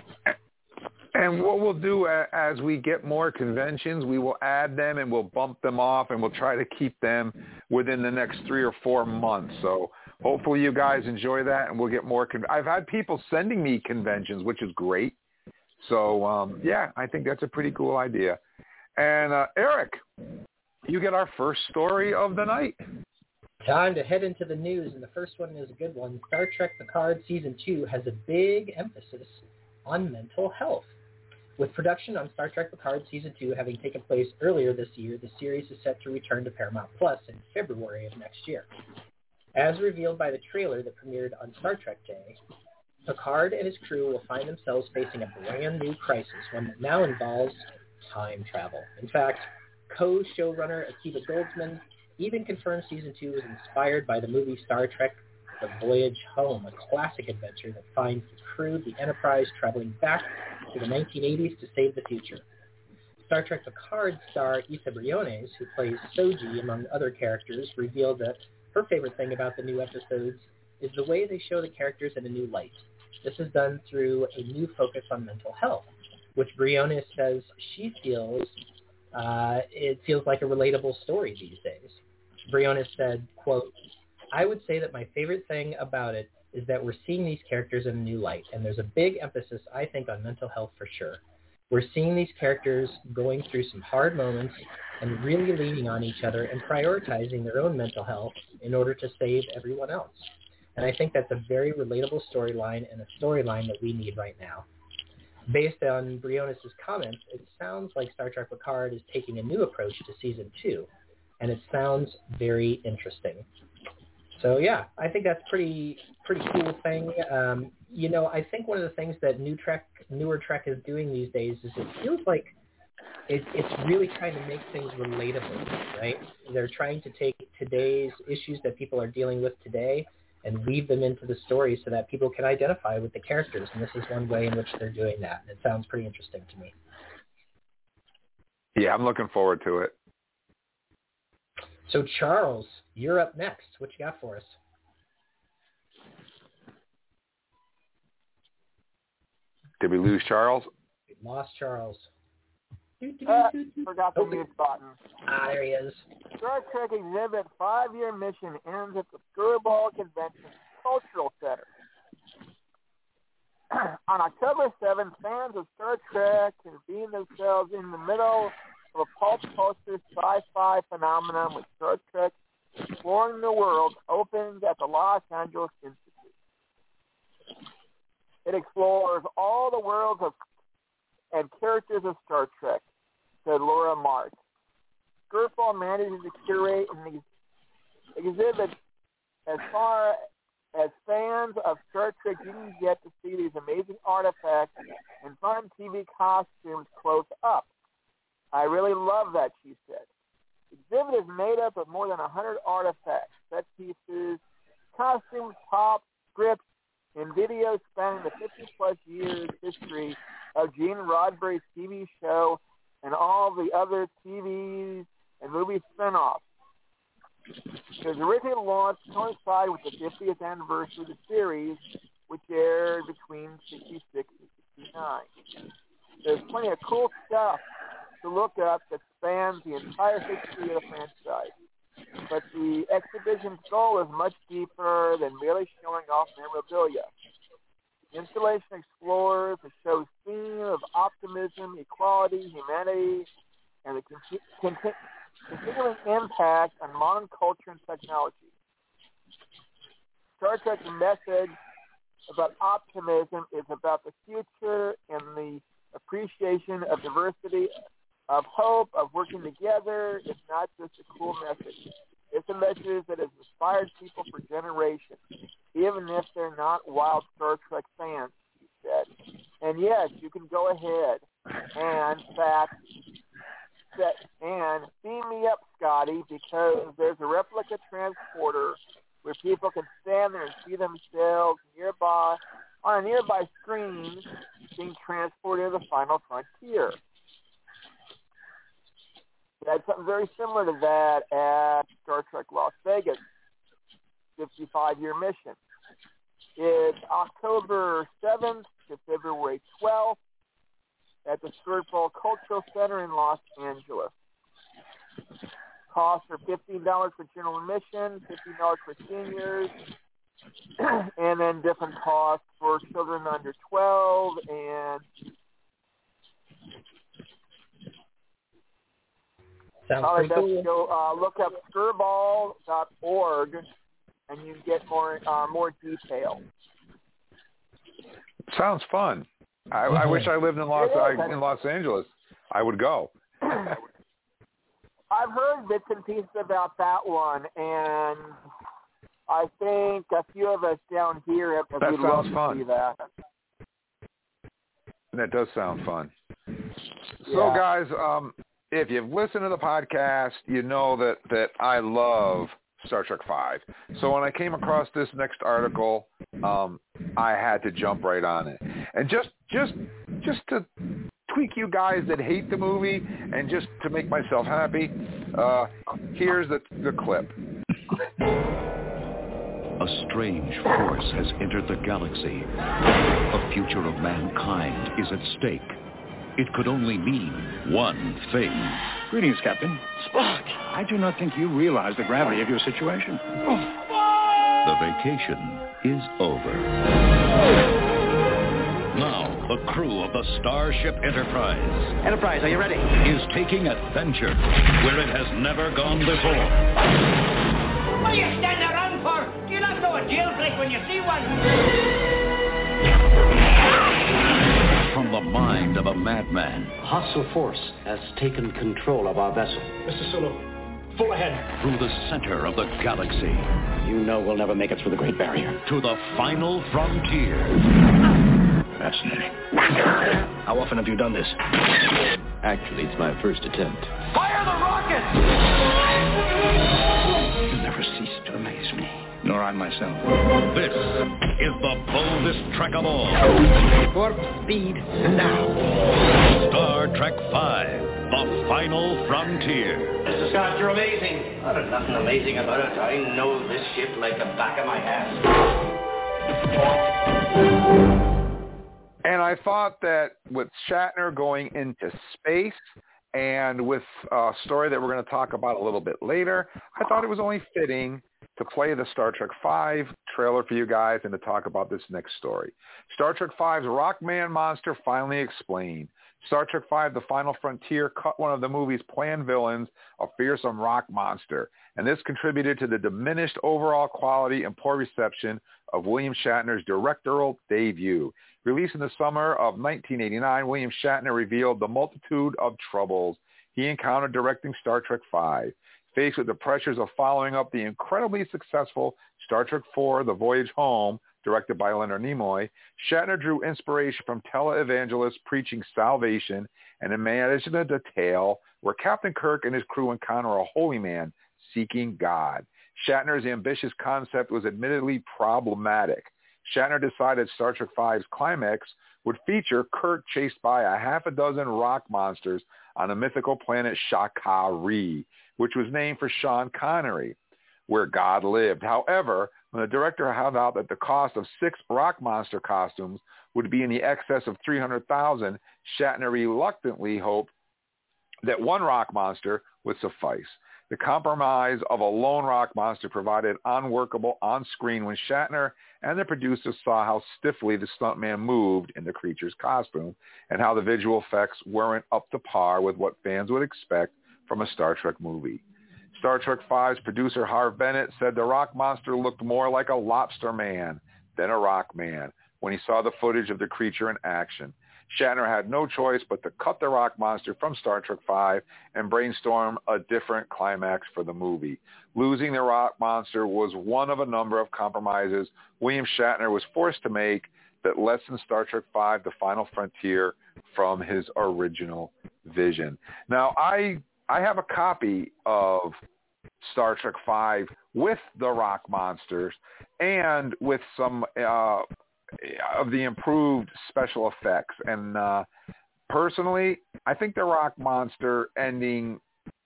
And what we'll do uh, as we get more conventions, we will add them and we'll bump them off and we'll try to keep them within the next three or four months. So hopefully you guys enjoy that and we'll get more. Con- I've had people sending me conventions, which is great. So, um, yeah, I think that's a pretty cool idea. And uh, Eric, you get our first story of the night. Time to head into the news, and the first one is a good one. Star Trek Picard Season two has a big emphasis on mental health. With production on Star Trek Picard Season two having taken place earlier this year, the series is set to return to Paramount Plus in February of next year. As revealed by the trailer that premiered on Star Trek Day, Picard and his crew will find themselves facing a brand new crisis, one that now involves time travel. In fact, co-showrunner Akiva Goldsman even confirmed Season two was inspired by the movie Star Trek The Voyage Home, a classic adventure that finds the crew of the Enterprise traveling back to the nineteen eighties to save the future. Star Trek Picard star Issa Briones, who plays Soji among other characters, revealed that her favorite thing about the new episodes is the way they show the characters in a new light. This is done through a new focus on mental health, which Briones says she feels uh, it feels like a relatable story these days. Briones said, quote, "I would say that my favorite thing about it is that we're seeing these characters in a new light, and there's a big emphasis, I think, on mental health for sure. We're seeing these characters going through some hard moments and really leaning on each other and prioritizing their own mental health in order to save everyone else. And I think that's a very relatable storyline and a storyline that we need right now. Based on Briones' comments, it sounds like Star Trek Picard is taking a new approach to season two, and it sounds very interesting. So yeah, I think that's pretty pretty cool thing. Um, you know, I think one of the things that new Trek, newer Trek is doing these days is it feels like it, it's really trying to make things relatable, right? They're trying to take today's issues that people are dealing with today and weave them into the story so that people can identify with the characters. And this is one way in which they're doing that. And it sounds pretty interesting to me. Yeah, I'm looking forward to it. So Charles, you're up next. What you got for us? Did we lose Charles? We lost Charles. Uh, forgot the Oh. mute button. Ah, there he is. Star Trek Exhibit five-year mission ends at the Screwball Convention Cultural Center. On October seventh, fans of Star Trek convene themselves in the middle of a pulp poster sci-fi phenomenon with Star Trek Exploring the World opens at the Los Angeles Institute. It explores all the worlds of and characters of Star Trek, said Laura Mark. Skirball manages to curate an exhibit as far as fans of Star Trek didn't get to see these amazing artifacts and fun T V costumes close up. I really love that, she said. The exhibit is made up of more than one hundred artifacts, set pieces, costumes, props, scripts, and videos spanning the fifty-plus years history of Gene Roddenberry's T V show and all the other T V and movie spin-offs. It was originally launched to coincide with the fiftieth anniversary of the series, which aired between sixty-six and sixty-nine. There's plenty of cool stuff to look up that spans the entire history of the franchise. But the exhibition's goal is much deeper than merely showing off memorabilia. The installation explores the show's theme of optimism, equality, humanity, and the con- con- continuing impact on modern culture and technology. Star Trek's message about optimism is about the future and the appreciation of diversity, of hope, of working together. It's not just a cool message. It's a message that has inspired people for generations, even if they're not wild Star Trek fans, he said. And yes, you can go ahead and fact set and beam me up, Scotty, because there's a replica transporter where people can stand there and see themselves nearby on a nearby screen being transported to the final frontier. They had something very similar to that at Star Trek Las Vegas, fifty-five-year mission. It's October seventh to February twelfth at the Skirball Cultural Center in Los Angeles. Costs are fifteen dollars for general admission, fifteen dollars for seniors, and then different costs for children under twelve and Sounds Probably pretty best cool. go uh, look up skirball dot org and you get more uh, more detail. Sounds fun. I, I wish I lived in Los I, in Los Angeles. I would go. I've heard bits and pieces about that one, and I think a few of us down here have That would love sounds to fun. see that. That does sound fun. Yeah. So, guys, um, if you've listened to the podcast, you know that, that I love Star Trek five. So when I came across this next article, um, I had to jump right on it. And just just just to tweak you guys that hate the movie and just to make myself happy, uh, here's the, the clip. A strange force has entered the galaxy. The future of mankind is at stake. It could only mean one thing. Greetings, Captain. Spock, I do not think you realize the gravity of your situation. The vacation is over. Now, the crew of the Starship Enterprise... Enterprise, are you ready? ...is taking adventure where it has never gone before. What are you standing around for? Do you not know jailbreak when you see one. From the mind of a madman. Hostile force has taken control of our vessel. Mister Sulu, full ahead. Through the center of the galaxy. You know we'll never make it through the Great Barrier. To the final frontier. Fascinating. How often have you done this? Actually, it's my first attempt. Fire the rockets! You never cease to amaze me. Nor I myself. This is the boldest trek of all. Warp speed now. Star Trek five, The Final Frontier. Mister Scott, you're amazing. Oh, there's nothing amazing about it. I know this ship like the back of my hand. And I thought that with Shatner going into space and with a story that we're going to talk about a little bit later, I thought it was only fitting to play the Star Trek five trailer for you guys and to talk about this next story. Star Trek five's Rockman monster finally explained. Star Trek five, The Final Frontier, cut one of the movie's planned villains, a fearsome rock monster, and this contributed to the diminished overall quality and poor reception of William Shatner's directorial debut. Released in the summer of nineteen eighty-nine, William Shatner revealed the multitude of troubles he encountered directing Star Trek five. Faced with the pressures of following up the incredibly successful Star Trek four, The Voyage Home, directed by Leonard Nimoy, Shatner drew inspiration from televangelists preaching salvation and imagined a tale where Captain Kirk and his crew encounter a holy man seeking God. Shatner's ambitious concept was admittedly problematic. Shatner decided Star Trek five's climax would feature Kirk chased by a half a dozen rock monsters on a mythical planet Shakari, which was named for Sean Connery, where God lived. However, when the director found out that the cost of six rock monster costumes would be in the excess of three hundred thousand dollars, Shatner reluctantly hoped that one rock monster would suffice. The compromise of a lone rock monster provided unworkable on-screen when Shatner and the producers saw how stiffly the stuntman moved in the creature's costume and how the visual effects weren't up to par with what fans would expect from a Star Trek movie. Star Trek five's producer Harv Bennett said the rock monster looked more like a lobster man than a rock man when he saw the footage of the creature in action. Shatner had no choice but to cut the rock monster from Star Trek five and brainstorm a different climax for the movie. Losing the rock monster was one of a number of compromises William Shatner was forced to make that lessened Star Trek five, The Final Frontier, from his original vision. Now, I I have a copy of Star Trek five with the rock monsters and with some uh, of the improved special effects. And uh, personally, I think the rock monster ending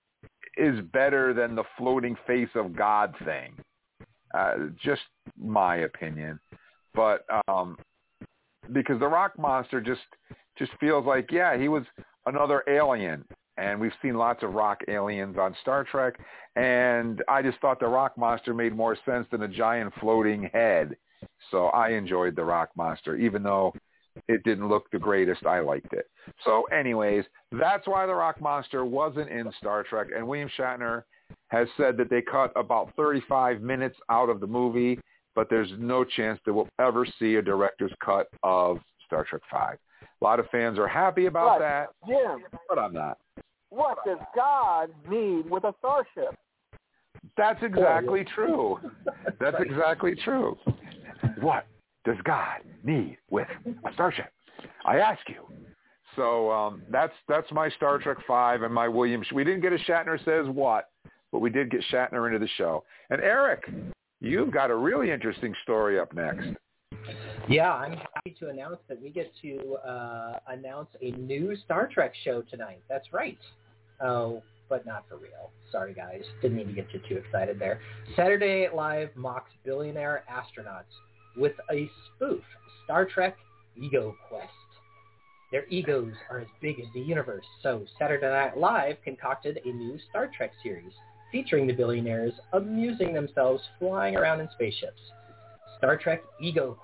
is better than the floating face of God thing. Uh, just my opinion. But um, because the rock monster just just feels like, yeah, he was another alien. And we've seen lots of rock aliens on Star Trek. And I just thought the rock monster made more sense than a giant floating head. So I enjoyed the rock monster, even though it didn't look the greatest. I liked it. So anyways, that's why the rock monster wasn't in Star Trek. And William Shatner has said that they cut about thirty-five minutes out of the movie, but there's no chance that we'll ever see a director's cut of Star Trek five. A lot of fans are happy about but, that, Jim, but I'm not. What does God need with a starship? That's exactly true. That's exactly true. What does God need with a starship? I ask you. So um, that's that's my Star Trek five and my William. We didn't get a Shatner Says What, but we did get Shatner into the show. And Eric, you've got a really interesting story up next. Yeah, I'm happy to announce that we get to uh, announce a new Star Trek show tonight. That's right. Oh, but not for real. Sorry, guys. Didn't mean to get you too excited there. Saturday Night Live mocks billionaire astronauts with a spoof, Star Trek Ego Quest. Their egos are as big as the universe, so Saturday Night Live concocted a new Star Trek series featuring the billionaires amusing themselves flying around in spaceships. Star Trek Ego Quest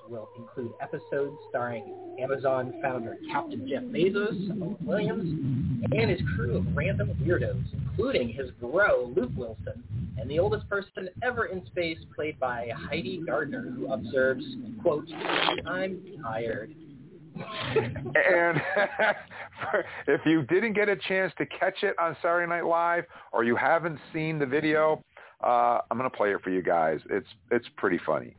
will include episodes starring Amazon founder Captain Jeff Bezos, Owen Williams, and his crew of random weirdos, including his bro, Luke Wilson, and the oldest person ever in space, played by Heidi Gardner, who observes, quote, "I'm tired." And if you didn't get a chance to catch it on Saturday Night Live, or you haven't seen the video, uh, I'm going to play it for you guys. It's it's pretty funny.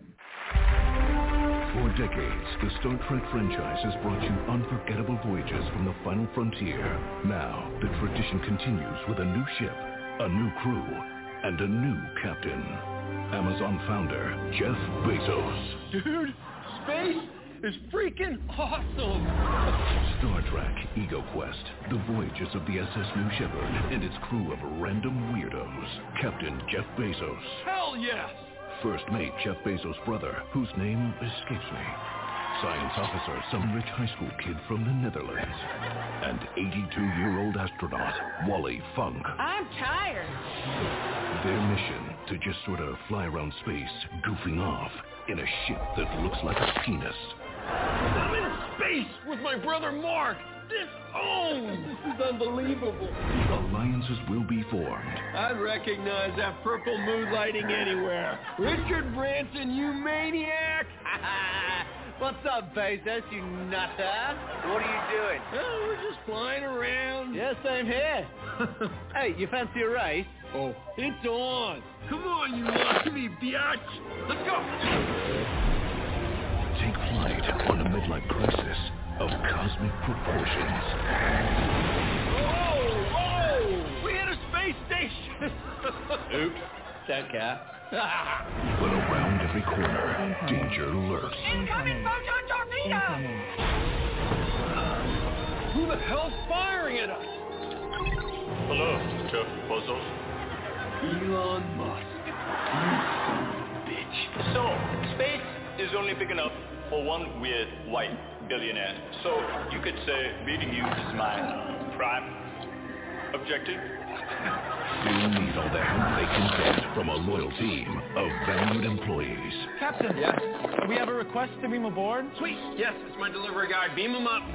For decades, the Star Trek franchise has brought you unforgettable voyages from the final frontier. Now, the tradition continues with a new ship, a new crew, and a new captain. Amazon founder, Jeff Bezos. Dude, space is freaking awesome! Star Trek Ego Quest, the voyages of the S S New Shepard and its crew of random weirdos. Captain Jeff Bezos. Hell yes! First mate Jeff Bezos' brother, whose name escapes me. Science officer, some rich high school kid from the Netherlands. And eighty-two-year-old astronaut, Wally Funk. I'm tired. Their mission, to just sort of fly around space, goofing off, in a ship that looks like a penis. I'm in space with my brother Mark. This owns. This is unbelievable. Alliances will be formed. I'd recognize that purple mood lighting anywhere. Richard Branson, you maniac! What's up, Bezos, you nutter? What are you doing? Oh, we're just flying around. Yeah, same here. Hey, you fancy a race? Oh, it's on. Come on, you lucky biatch. Let's go. Take flight on a midlife crisis of cosmic proportions. Whoa, whoa! We hit a space station. Oops, don't care. But around every corner, danger lurks. Incoming photon torpedo! Who the hell's firing at us? Hello, Jeff Bezos. Elon Musk. Bitch. So, space is only big enough for one weird white billionaire. So, you could say meeting you is my prime objective. They'll need all the help they can get from a loyal team of valued employees. Captain, yes? We have a request to beam aboard. Sweet, yes, it's my delivery guy. Beam him up.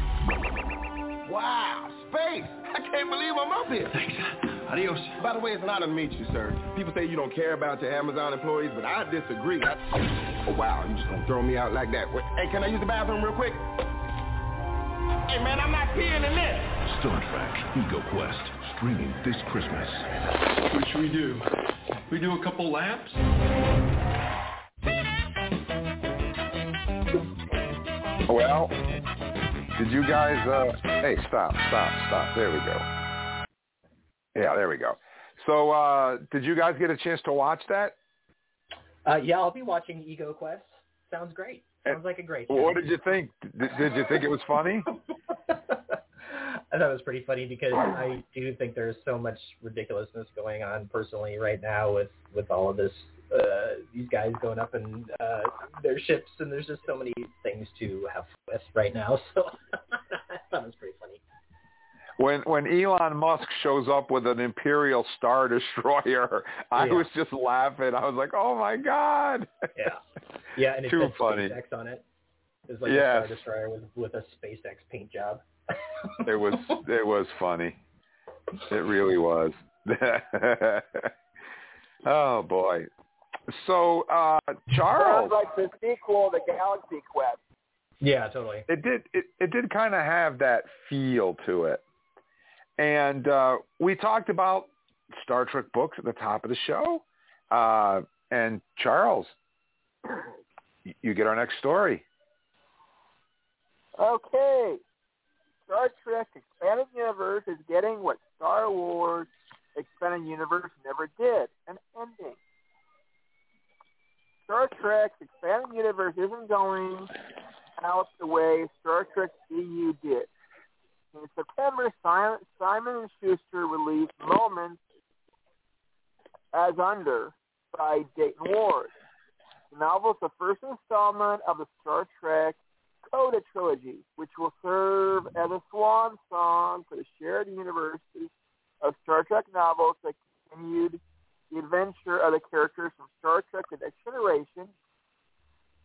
Wow, space! I can't believe I'm up here. Thanks. Adios. By the way, it's an honor to meet you, sir. People say you don't care about your Amazon employees, but I disagree. I... Oh, wow, you just gonna throw me out like that. Wait, hey, can I use the bathroom real quick? Hey, man, I'm not peeing in this. Star Trek Ego Quest, streaming this Christmas. What should we do? We do a couple laps? Well, did you guys, uh, hey, stop, stop, stop. There we go. Yeah, there we go. So, uh, did you guys get a chance to watch that? Uh, yeah, I'll be watching Ego Quest. Sounds great. Sounds like a great show. What did you think? Did, did you think it was funny? I thought it was pretty funny because I do think there's so much ridiculousness going on personally right now with, with all of this, uh, these guys going up in uh, their ships, and there's just so many things to have with right now. So I thought it was pretty funny. When when Elon Musk shows up with an Imperial Star Destroyer, I yeah. was just laughing. I was like, "Oh my God!" Yeah, yeah, and it Too said funny. SpaceX on it. It was like yes. a Star Destroyer with with a SpaceX paint job. It was it was funny. It really was. Oh boy. So uh, Charles, sounds like the sequel to Galaxy Quest. Yeah, totally. It did. It, it did kind of have that feel to it. And uh, we talked about Star Trek books at the top of the show. Uh, and Charles, you get our next story. Okay. Star Trek Expanded Universe is getting what Star Wars Expanded Universe never did, an ending. Star Trek Expanded Universe isn't going out the way Star Trek E U did. In September, Simon and Schuster released Moments as Under by Dayton Ward. The novel is the first installment of the Star Trek Coda trilogy, which will serve as a swan song for the shared universes of Star Trek novels that continued the adventure of the characters from Star Trek The Next Generation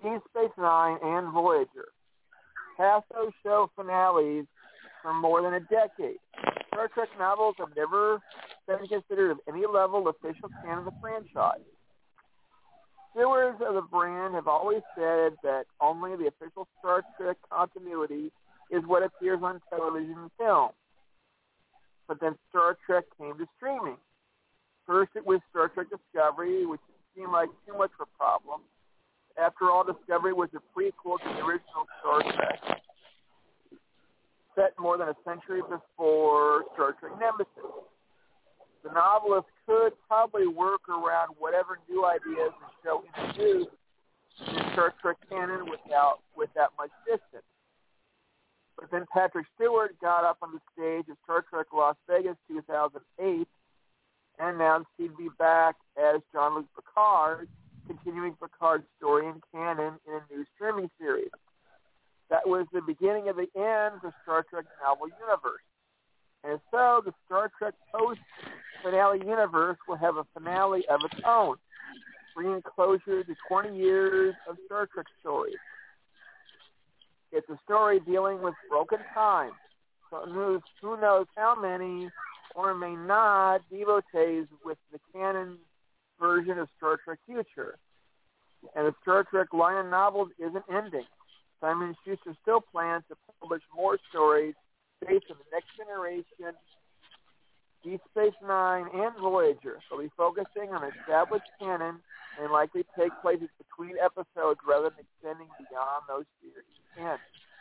Deep Space Nine, and Voyager. Past those show finales for more than a decade. Star Trek novels have never been considered of any level official canon of the franchise. Stewards of the brand have always said that only the official Star Trek continuity is what appears on television and film. But then Star Trek came to streaming. First it was Star Trek Discovery, which seemed like too much of a problem. After all, Discovery was a prequel to the original Star Trek, set more than a century before Star Trek Nemesis. The novelist could probably work around whatever new ideas the show introduced in Star Trek canon without with that much distance. But then Patrick Stewart got up on the stage of Star Trek Las Vegas two thousand eight and announced he'd be back as Jean-Luc Picard, continuing Picard's story in canon in a new streaming series. That was the beginning of the end of Star Trek novel universe. And so the Star Trek post-finale universe will have a finale of its own, bringing closure to twenty years of Star Trek stories. It's a story dealing with broken time. So who, who knows how many or may not devotees with the canon version of Star Trek Future. And the Star Trek line of novels isn't ending. Simon and Schuster still plans to publish more stories based on the Next Generation, Deep Space Nine, and Voyager. They'll be focusing on established canon and likely take places between episodes rather than extending beyond those series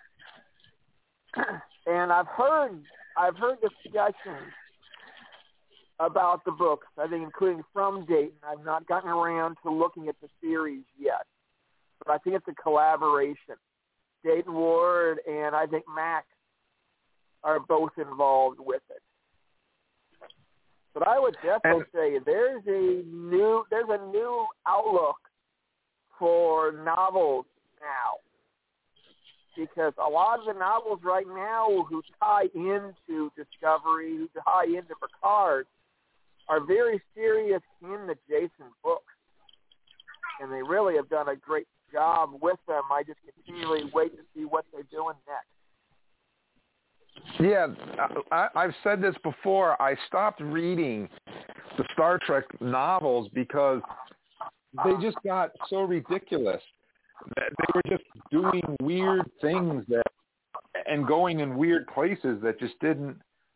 ends. And I've heard I've heard discussions about the books, I think including from Dayton. I've not gotten around to looking at the series yet, but I think it's a collaboration. Dayton Ward and I think Max are both involved with it. But I would definitely say there's a new there's a new outlook for novels now, because a lot of the novels right now who tie into Discovery, who tie into Picard, are very serious in the Jason books, and they really have done a great job with them. I just continually wait to see what they're doing next. Yeah, I, I've said this before. I stopped reading the Star Trek novels because they just got so ridiculous. They were just doing weird things that, and going in weird places that just didn't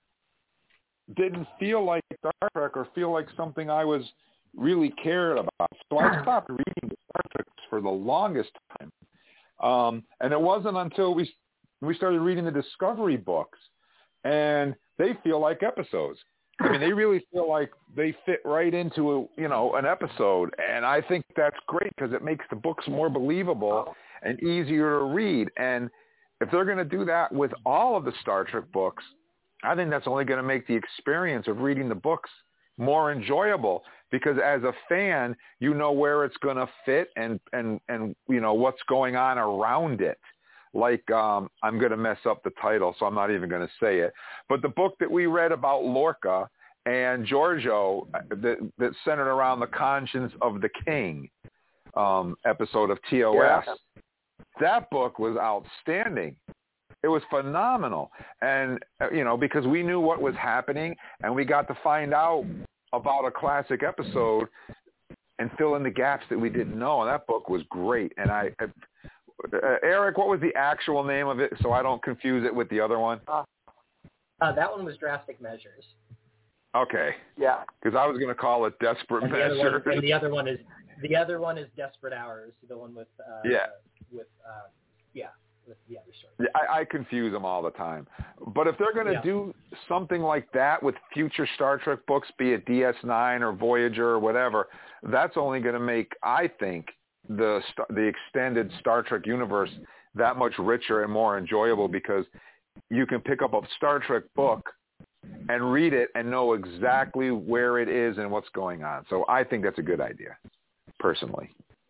didn't feel like Star Trek or feel like something I was really cared about. So I stopped reading the Star Trek for the longest time. Um, and it wasn't until we we started reading the Discovery books, and they feel like episodes. I mean, they really feel like they fit right into a, you know, an episode, and I think that's great because it makes the books more believable and easier to read. And if they're going to do that with all of the Star Trek books, I think that's only going to make the experience of reading the books more enjoyable, because as a fan, you know where it's going to fit and, and, and, you know, what's going on around it. Like, um, I'm going to mess up the title, so I'm not even going to say it. But the book that we read about Lorca and Giorgio that, that centered around the conscience of the king um, episode of T O S, yeah. That book was outstanding. It was phenomenal. And, you know, because we knew what was happening, and we got to find out about a classic episode and fill in the gaps that we didn't know. And that book was great. And I... I Uh, Eric, what was the actual name of it so I don't confuse it with the other one? Uh, uh, that one was Drastic Measures. Okay. Yeah. Because I was going to call it Desperate and Measures. The one, and the other one is the other one is Desperate Hours. The one with uh, yeah with uh, yeah with the other story. Yeah, I, I confuse them all the time. But if they're going to yeah. do something like that with future Star Trek books, be it D S nine or Voyager or whatever, that's only going to make, I think, the the extended Star Trek universe that much richer and more enjoyable, because you can pick up a Star Trek book and read it and know exactly where it is and what's going on. So I think that's a good idea, personally.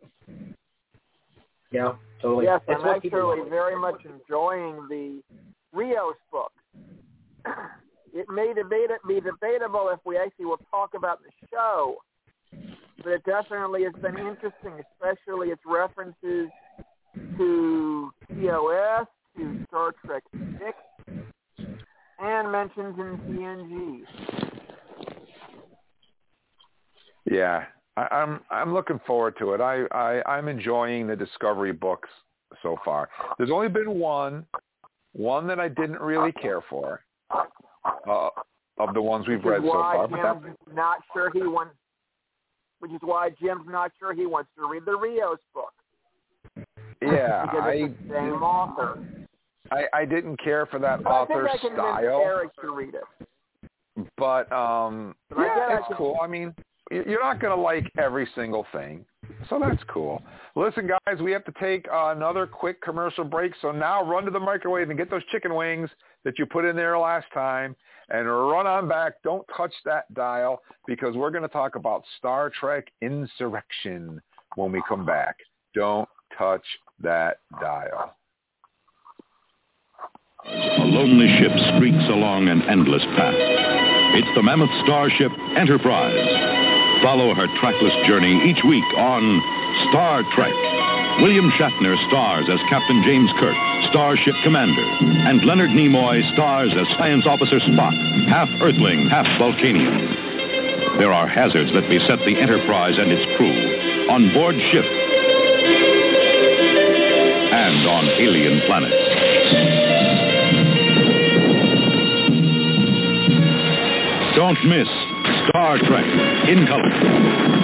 Yeah, totally. Yes, I'm actually very much enjoying the Rios book. It may debate, be debatable if we actually will talk about the show, but it definitely has been interesting, especially its references to T O S, to Star Trek six, and mentions in T N G. Yeah, I, I'm I'm looking forward to it. I, I I'm enjoying the Discovery books so far. There's only been one, one that I didn't really care for, uh, of the ones we've read so far. But that's not sure he wants. Which is why Jim's not sure he wants to read the Rios book. Yeah, because it's I, the same author. I I didn't care for that but author's I think I can style. Eric to read it. But um, but yeah, it's I can... cool. I mean, you're not going to like every single thing, so that's cool. Listen, guys, we have to take uh, another quick commercial break. So now run to the microwave and get those chicken wings that you put in there last time. And run on back. Don't touch that dial because we're going to talk about Star Trek Insurrection when we come back. Don't touch that dial. A lonely ship streaks along an endless path. It's the mammoth starship Enterprise. Follow her trackless journey each week on Star Trek. William Shatner stars as Captain James Kirk, Starship Commander, and Leonard Nimoy stars as Science Officer Spock, half Earthling, half Vulcanian. There are hazards that beset the Enterprise and its crew, on board ship and on alien planets. Don't miss Star Trek in color.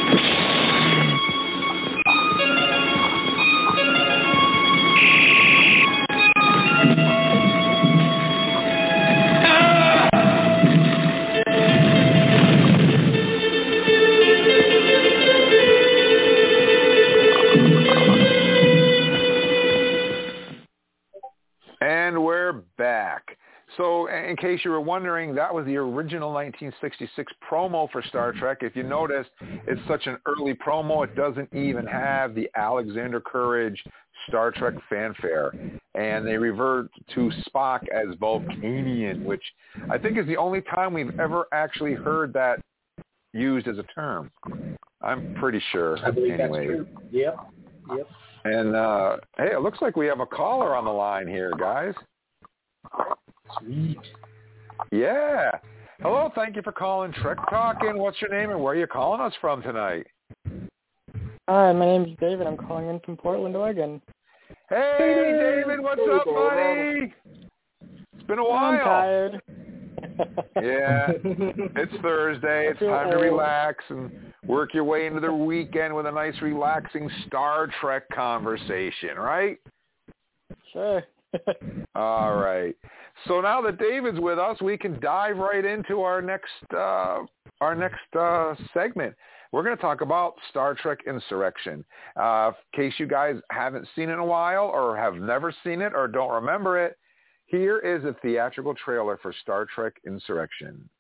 So in case you were wondering, that was the original nineteen sixty-six promo for Star Trek. If you noticed, it's such an early promo, it doesn't even have the Alexander Courage Star Trek fanfare. And they revert to Spock as Vulcanian, which I think is the only time we've ever actually heard that used as a term. I'm pretty sure. I believe anyway. That's true. Yep. Yep. And, uh, hey, it looks like we have a caller on the line here, guys. Sweet. Yeah. Hello, thank you for calling Trek Talking. What's your name and where are you calling us from tonight? Hi, my name's David. I'm calling in from Portland, Oregon. Hey, hey David, what's hey, up, buddy? It's been a while. I'm tired. Yeah, it's Thursday. It's time to relax and work your way into the weekend with a nice, relaxing Star Trek conversation, right? Sure. All right. So now that David's with us, we can dive right into our next uh, our next uh, segment. We're going to talk about Star Trek Insurrection. Uh, in case you guys haven't seen it in a while or have never seen it or don't remember it, here is a theatrical trailer for Star Trek Insurrection.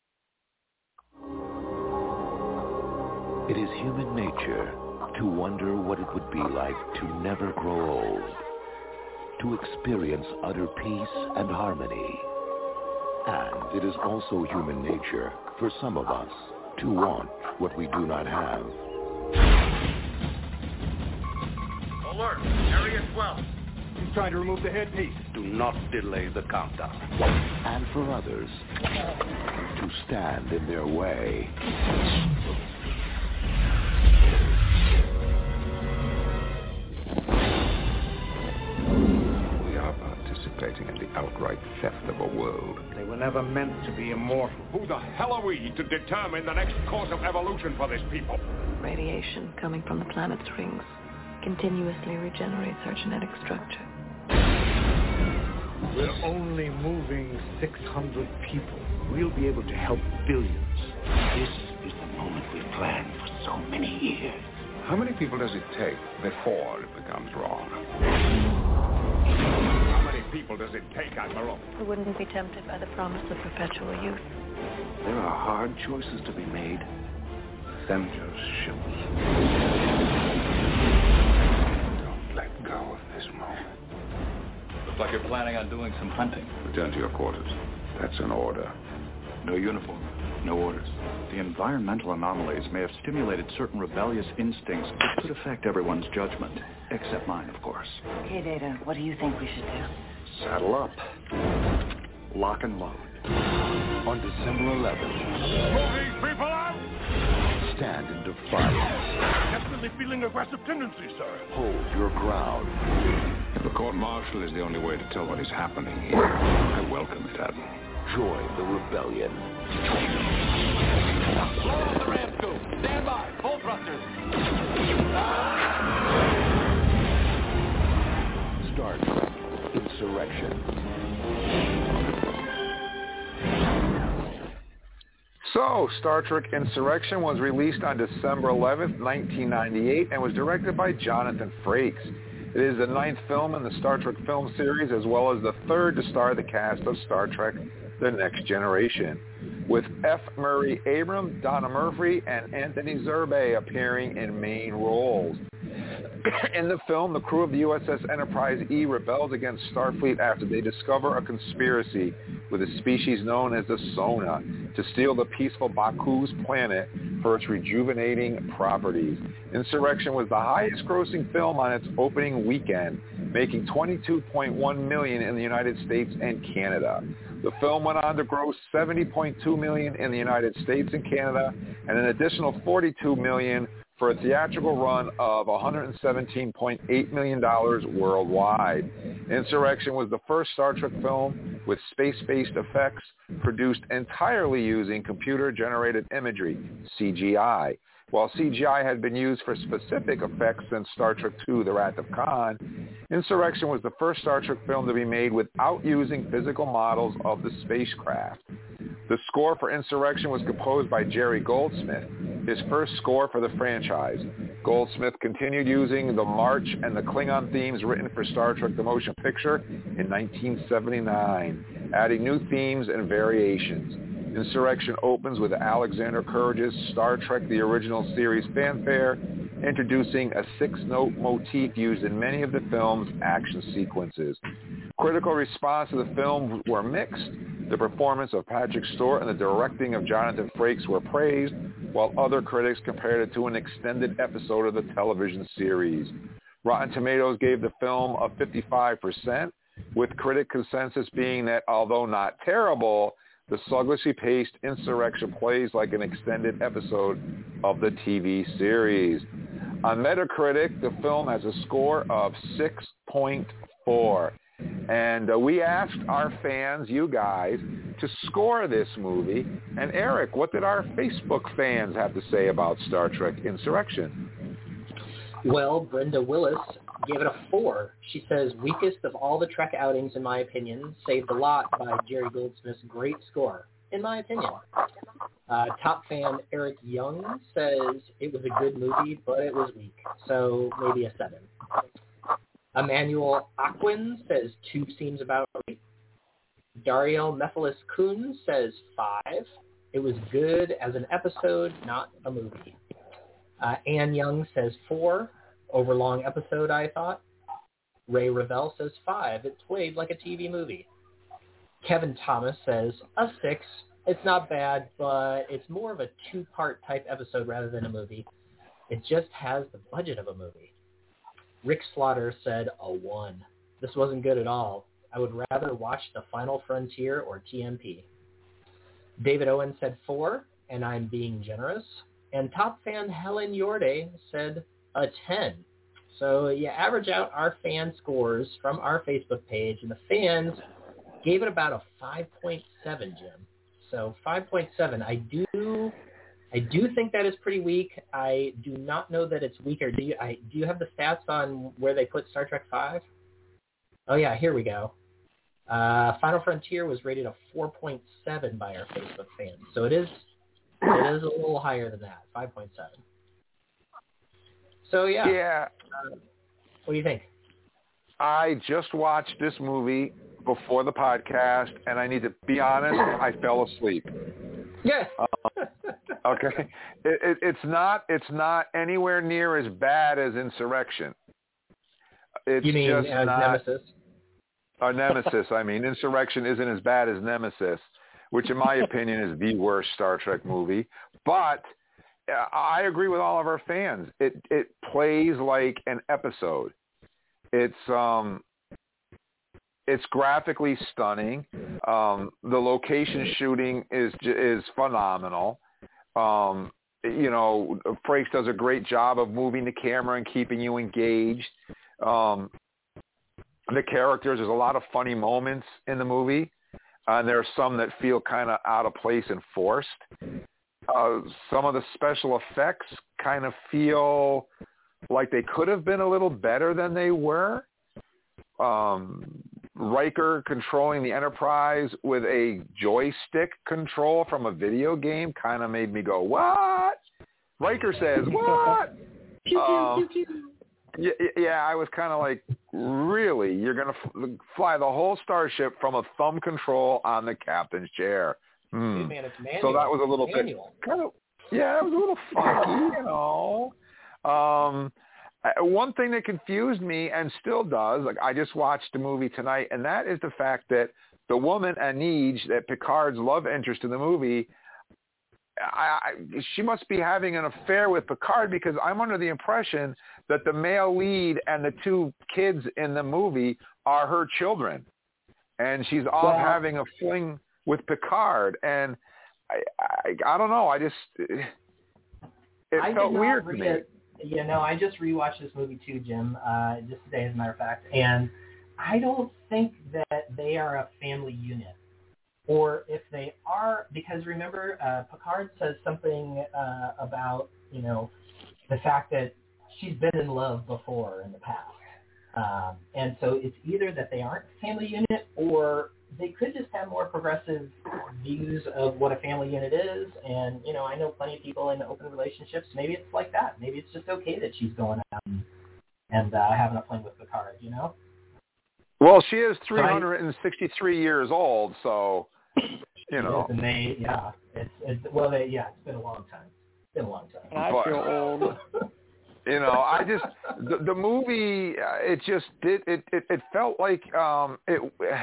It is human nature to wonder what it would be like to never grow old, to experience utter peace and harmony. And it is also human nature for some of us to want what we do not have. Alert! Area twelve. He's trying to remove the headpiece. Do not delay the countdown. And for others, to stand in their way. Participating in the outright theft of a world. They were never meant to be immortal. Who the hell are we to determine the next course of evolution for this people? Radiation coming from the planet's rings continuously regenerates our genetic structure. We're only moving six hundred people. We'll be able to help billions. This is the moment we've planned for so many years. How many people does it take before it becomes wrong? How many people does it take, Admiral? Who wouldn't be tempted by the promise of perpetual youth? There are hard choices to be made. Send your ships. Don't let go of this moment. Looks like you're planning on doing some hunting. Return to your quarters. That's an order. No uniform, no orders. The environmental anomalies may have stimulated certain rebellious instincts which could affect everyone's judgment, except mine, of course. Okay, Data, what do you think we should do? Saddle up. Lock and load. On December eleventh, Move these people out! stand in defiance. Definitely feeling aggressive tendencies, sir. Hold your ground. If a court-martial is the only way to tell what is happening here, I welcome it, Admiral. Join the rebellion. Slow off the ramp scoop. Stand by. Full thrusters. Star Trek Insurrection. So, Star Trek Insurrection was released on December eleventh, nineteen ninety-eight, and was directed by Jonathan Frakes. It is the ninth film in the Star Trek film series, as well as the third to star the cast of Star Trek The Next Generation, with F. Murray Abrams, Donna Murphy, and Anthony Zerbe appearing in main roles. In the film, the crew of the U S S Enterprise E rebels against Starfleet after they discover a conspiracy with a species known as the Sona to steal the peaceful Baku's planet for its rejuvenating properties. Insurrection was the highest-grossing film on its opening weekend, making twenty-two point one million dollars in the United States and Canada. The film went on to gross seventy point two million dollars in the United States and Canada, and an additional forty-two million dollars for a theatrical run of one hundred seventeen point eight million dollars worldwide. Insurrection was the first Star Trek film with space-based effects produced entirely using computer-generated imagery, C G I. While C G I had been used for specific effects since Star Trek two, The Wrath of Khan, Insurrection was the first Star Trek film to be made without using physical models of the spacecraft. The score for Insurrection was composed by Jerry Goldsmith, his first score for the franchise. Goldsmith continued using the March and the Klingon themes written for Star Trek The Motion Picture in nineteen seventy-nine, adding new themes and variations. Insurrection opens with Alexander Courage's Star Trek The Original Series fanfare, introducing a six-note motif used in many of the film's action sequences. Critical response to the film were mixed. The performance of Patrick Stewart and the directing of Jonathan Frakes were praised, while other critics compared it to an extended episode of the television series. Rotten Tomatoes gave the film a fifty-five percent, with critic consensus being that although not terrible, the sluggishly paced Insurrection plays like an extended episode of the T V series. On Metacritic, the film has a score of six point four. And uh, we asked our fans, you guys, to score this movie. And Eric, what did our Facebook fans have to say about Star Trek Insurrection? Well, Brenda Willis gave it a four. She says, weakest of all the Trek outings, in my opinion, saved a lot by Jerry Goldsmith's great score, in my opinion. Uh, top fan Eric Young says it was a good movie, but it was weak, so maybe a seven. Emmanuel Aquin says two seems about right. Dario Mephilis Kuhn says five. It was good as an episode, not a movie. Uh, Ann Young says four. Overlong episode, I thought. Ray Ravel says five. It played like a T V movie. Kevin Thomas says a six. It's not bad, but it's more of a two-part type episode rather than a movie. It just has the budget of a movie. Rick Slaughter said a one. This wasn't good at all. I would rather watch The Final Frontier or T M P. David Owen said four, and I'm being generous. And top fan Helen Yorde said a ten. So you average out our fan scores from our Facebook page, and the fans gave it about a five point seven, Jim. So five point seven. I do I do think that is pretty weak. I do not know that it's weaker. Do you I do you have the stats on where they put Star Trek five? Oh yeah, here we go. Uh, Final Frontier was rated a four point seven by our Facebook fans. So it is it is a little higher than that, five point seven. So yeah. Yeah. Uh, what do you think? I just watched this movie before the podcast, and I need to be honest, I fell asleep. Yeah. uh, okay. It, it, it's not. It's not anywhere near as bad as Insurrection. It's you mean just as not, Nemesis? Or Nemesis. I mean, Insurrection isn't as bad as Nemesis, which in my opinion is the worst Star Trek movie. But uh, I agree with all of our fans. It it plays like an episode. It's um, it's graphically stunning. Um, the location shooting is is phenomenal. Um, you know, Frakes does a great job of moving the camera and keeping you engaged. Um, the characters, there's a lot of funny moments in the movie. Uh, and there are some that feel kind of out of place and forced. Uh, some of the special effects kind of feel like they could have been a little better than they were. Um, Riker controlling the Enterprise with a joystick control from a video game kind of made me go, what? Riker says, what? um, yeah, yeah, I was kind of like, really? You're going to f- fly the whole starship from a thumb control on the captain's chair? Hmm. Man, it's manual. So that was a little manual. bit kind of, yeah, it was a little funky, you know. Um, one thing that confused me and still does, like I just watched the movie tonight, and that is the fact that the woman, Anij, that Picard's love interest in the movie, I, I, she must be having an affair with Picard, because I'm under the impression that the male lead and the two kids in the movie are her children. And she's off well, having a fling with Picard. And I, I, I don't know. I just, it, it I felt weird re- to me. Yeah, no, I just rewatched this movie too, Jim, uh, just today, as a matter of fact. And I don't think that they are a family unit. Or if they are, because remember, uh, Picard says something uh, about, you know, the fact that she's been in love before in the past. Um, and so it's either that they aren't a family unit, or they could just have more progressive views of what a family unit is. And, you know, I know plenty of people in open relationships. Maybe it's like that. Maybe it's just okay that she's going out and, and uh, having a fling with Picard, you know? Well, she is three hundred sixty-three years old, so, you know. And they, yeah, it's, it's well, they, yeah, it's been a long time. It's been a long time. I but, feel old. You know, I just the, the movie. Uh, it just did. It, it it felt like um it.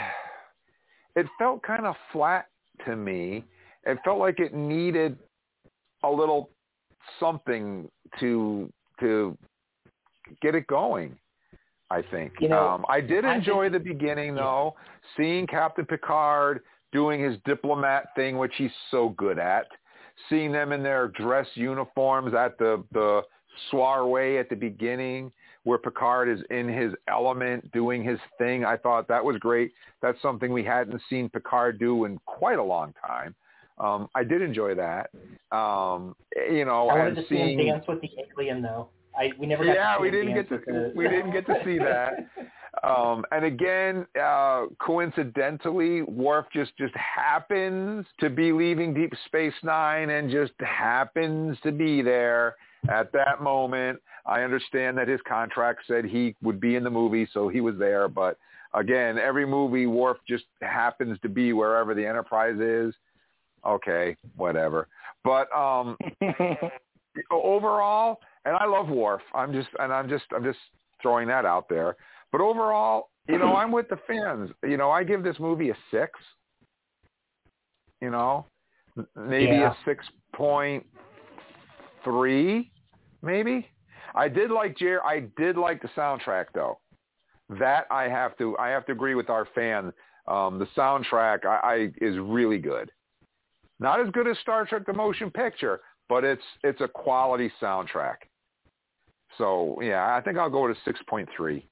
It felt kind of flat to me. It felt like it needed a little something to to get it going. I think. You know, um, I did enjoy I think, the beginning, though, yeah. Seeing Captain Picard doing his diplomat thing, which he's so good at. Seeing them in their dress uniforms at the, the soiree at the beginning, where Picard is in his element doing his thing. I thought that was great. That's something we hadn't seen Picard do in quite a long time. Um, I did enjoy that. Um, you know, I wanted and to seeing, see him dance with the alien, though. I, we never got yeah, to see we him didn't dance get to with the... we didn't get to see that. Um, and again, uh, coincidentally, Worf just, just happens to be leaving Deep Space Nine and just happens to be there at that moment. I understand that his contract said he would be in the movie, so he was there. But again, every movie, Worf just happens to be wherever the Enterprise is. Okay, whatever. But um, overall, and I love Worf. I'm just, and I'm just, I'm just throwing that out there. But overall, you know, I'm with the fans. You know, I give this movie a six. You know, maybe yeah. a six point three, maybe. I did like Jer. I did like the soundtrack, though. That I have to, I have to agree with our fan. Um, the soundtrack I, I is really good. Not as good as Star Trek: The Motion Picture, but it's it's a quality soundtrack. So yeah, I think I'll go to six point three.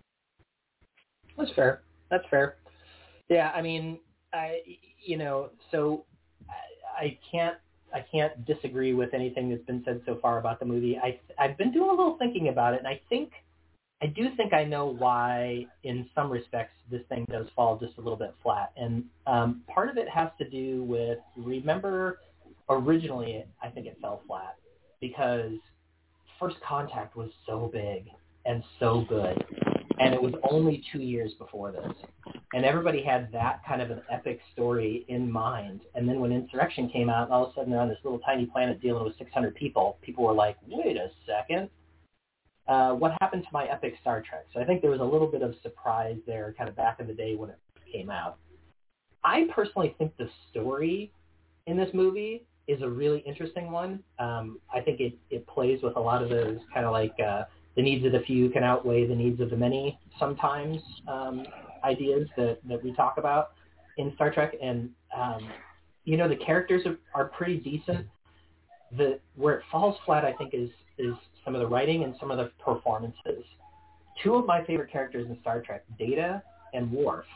That's fair. That's fair. Yeah, I mean, I you know, so I, I can't I can't disagree with anything that's been said so far about the movie. I I've been doing a little thinking about it, and I think I do think I know why, in some respects, this thing does fall just a little bit flat. And um, part of it has to do with, remember, originally I think it fell flat because First Contact was so big and so good, and it was only two years before this. And everybody had that kind of an epic story in mind. And then when Insurrection came out, and all of a sudden they're on this little tiny planet dealing with six hundred people, people were like, wait a second. Uh, what happened to my epic Star Trek? So I think there was a little bit of surprise there kind of back in the day when it came out. I personally think the story in this movie is a really interesting one. Um, I think it, it plays with a lot of those kind of like uh, the needs of the few can outweigh the needs of the many sometimes um, ideas that, that we talk about in Star Trek. And, um, you know, the characters are, are pretty decent. The where it falls flat, I think, is is some of the writing and some of the performances. Two of my favorite characters in Star Trek, Data and Worf,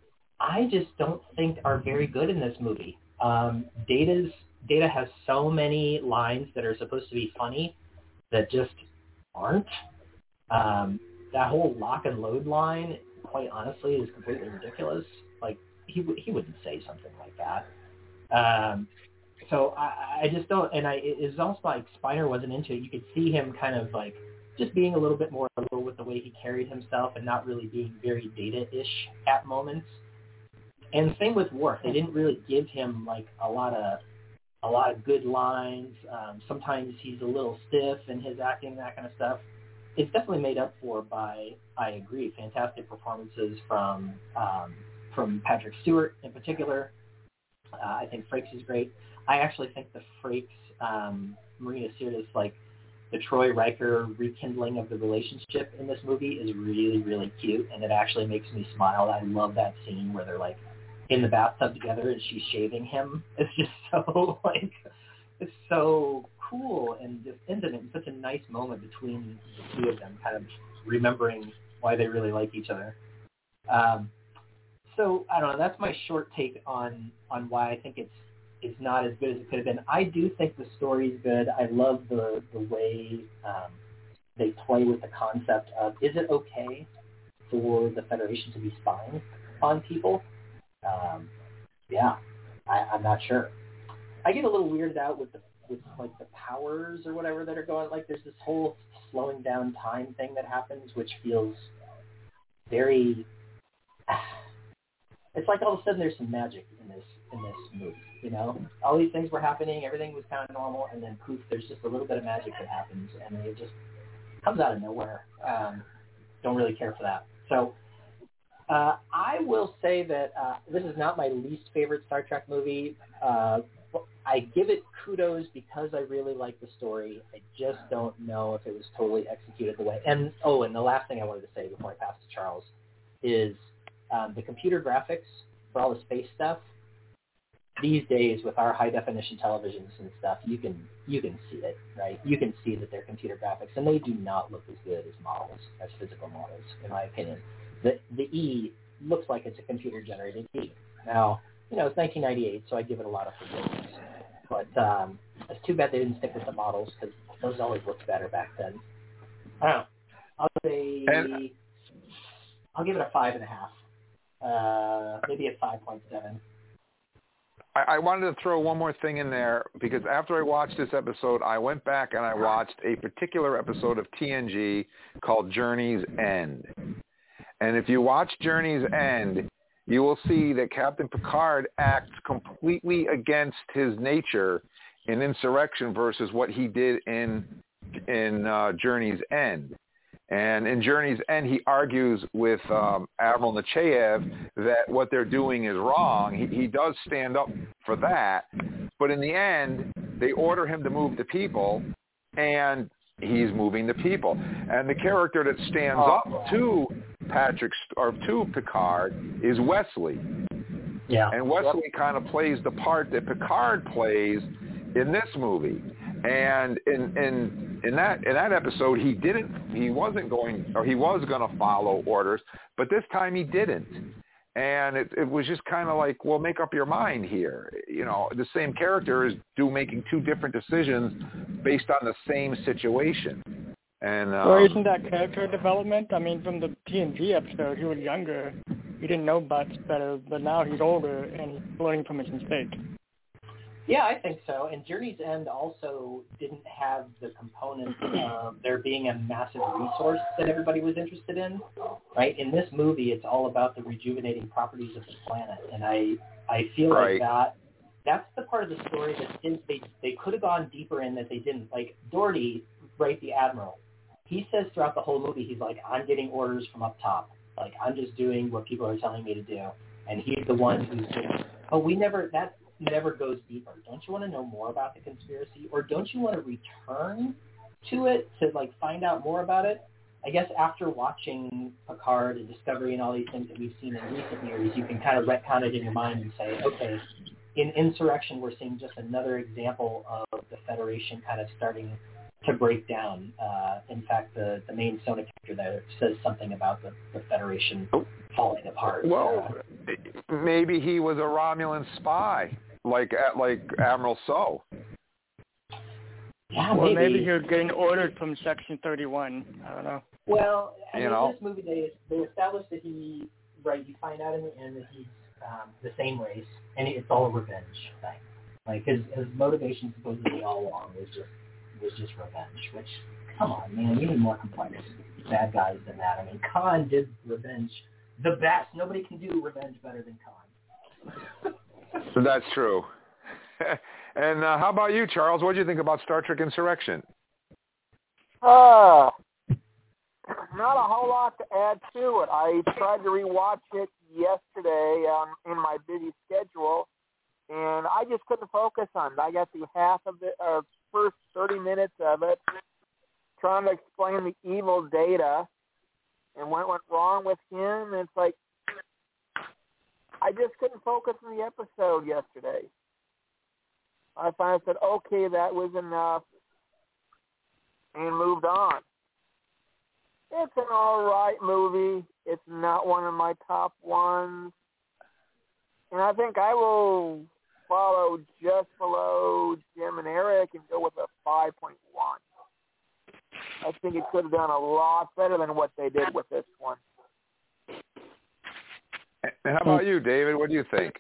I just don't think are very good in this movie. Um, Data's Data has so many lines that are supposed to be funny that just aren't. Um, that whole lock and load line, quite honestly, is completely ridiculous. Like he w- he wouldn't say something like that. Um, so I, I just don't. And I it's also like Spiner wasn't into it. You could see him kind of like just being a little bit more liberal with the way he carried himself and not really being very Data-ish at moments. And same with Worf. They didn't really give him like a lot of a lot of good lines. Um, sometimes he's a little stiff in his acting, that kind of stuff. It's definitely made up for by, I agree, fantastic performances from um, from Patrick Stewart in particular. Uh, I think Frakes is great. I actually think the Frakes, um, Marina Sirtis, like the Troy Riker rekindling of the relationship in this movie is really, really cute, and it actually makes me smile. I love that scene where they're like in the bathtub together and she's shaving him. It's just so like it's so cool and just intimate and such a nice moment between the two of them, kind of remembering why they really like each other. Um, so I don't know. That's my short take on on why I think it's it's not as good as it could have been. I do think the story's good. I love the the way um, they play with the concept of, is it okay for the Federation to be spying on people? Um, yeah, I, I'm not sure. I get a little weirded out with the with like the powers or whatever that are going. Like there's this whole slowing down time thing that happens, which feels very. It's like all of a sudden there's some magic in this in this movie. You know, all these things were happening, everything was kind of normal, and then poof, there's just a little bit of magic that happens, and it just comes out of nowhere. Um, don't really care for that. So. Uh, I will say that uh, this is not my least favorite Star Trek movie. Uh, I give it kudos because I really like the story. I just don't know if it was totally executed the way. And oh, and the last thing I wanted to say before I pass to Charles is um, the computer graphics for all the space stuff. These days, with our high-definition televisions and stuff, you can you can see it, right? You can see that they're computer graphics, and they do not look as good as models, as physical models, in my opinion. The the E looks like it's a computer-generated E. Now, you know, it's nineteen ninety-eight, so I give it a lot of forgiveness. But um, it's too bad they didn't stick with the models because those always looked better back then. I don't know. I'll say and, I'll give it a five and a half, uh, maybe a five point seven. I, I wanted to throw one more thing in there because after I watched this episode, I went back and I watched a particular episode of T N G called Journey's End. And if you watch Journey's End, you will see that Captain Picard acts completely against his nature in Insurrection versus what he did in in uh, Journey's End. And in Journey's End, he argues with um, Admiral Nechayev that what they're doing is wrong. He, he does stand up for that. But in the end, they order him to move the people, and he's moving the people. And the character that stands up to Patrick or to Picard is Wesley. Yeah. And Wesley yep. kind of plays the part that Picard plays in this movie. And in in in that in that episode, he didn't he wasn't going or he was going to follow orders, but this time he didn't. And it it was just kind of like, well, make up your mind here. You know, the same character is do making two different decisions based on the same situation. And um, well, isn't that character development? I mean, from the T N G episode, he was younger. He didn't know Butts better, but now he's older and he's learning from his mistakes. Yeah, I think so. And Journey's End also didn't have the component of there being a massive resource that everybody was interested in, right? In this movie, it's all about the rejuvenating properties of the planet, and I I feel right. like that that's the part of the story that didn't, they they could have gone deeper in that they didn't. Like Doherty, right, the Admiral, he says throughout the whole movie, he's like, I'm getting orders from up top. Like, I'm just doing what people are telling me to do. and he's the one who's just, oh, we never, that never goes deeper. Don't you want to know more about the conspiracy? Or don't you want to return to it to, like, find out more about it? I guess after watching Picard and Discovery and all these things that we've seen in recent years, you can kind of retcon it in your mind and say, okay, in Insurrection, we're seeing just another example of the Federation kind of starting to break down. Uh, in fact, the, the main Sona character there says something about the, the Federation falling apart. Well, uh, maybe he was a Romulan spy, like like Admiral So. Yeah, well, maybe. maybe he was getting ordered from Section thirty-one. I don't know. Well, I you mean, know? in this movie, they, they established that he, right, you find out in the end that he's um, the same race, and it's all a revenge thing. Like, his, his motivation supposedly all along was just was just revenge, which, come on, man, you need more complex bad guys than that. I mean, Khan did revenge the best. Nobody can do revenge better than Khan. So that's true. And uh, how about you, Charles? What did you think about Star Trek Insurrection? Uh, not a whole lot to add to it. I tried to rewatch it yesterday um, in my busy schedule, and I just couldn't focus on it. I got through half of the uh, first thirty minutes of it trying to explain the evil Data and what went wrong with him. And it's like, I just couldn't focus on the episode yesterday. I finally said, okay, that was enough, and moved on. It's an all right movie. It's not one of my top ones. And I think I will follow just below Jim and Eric and go with a five point one. I think it could have done a lot better than what they did with this one. And how about you, David? What do you think?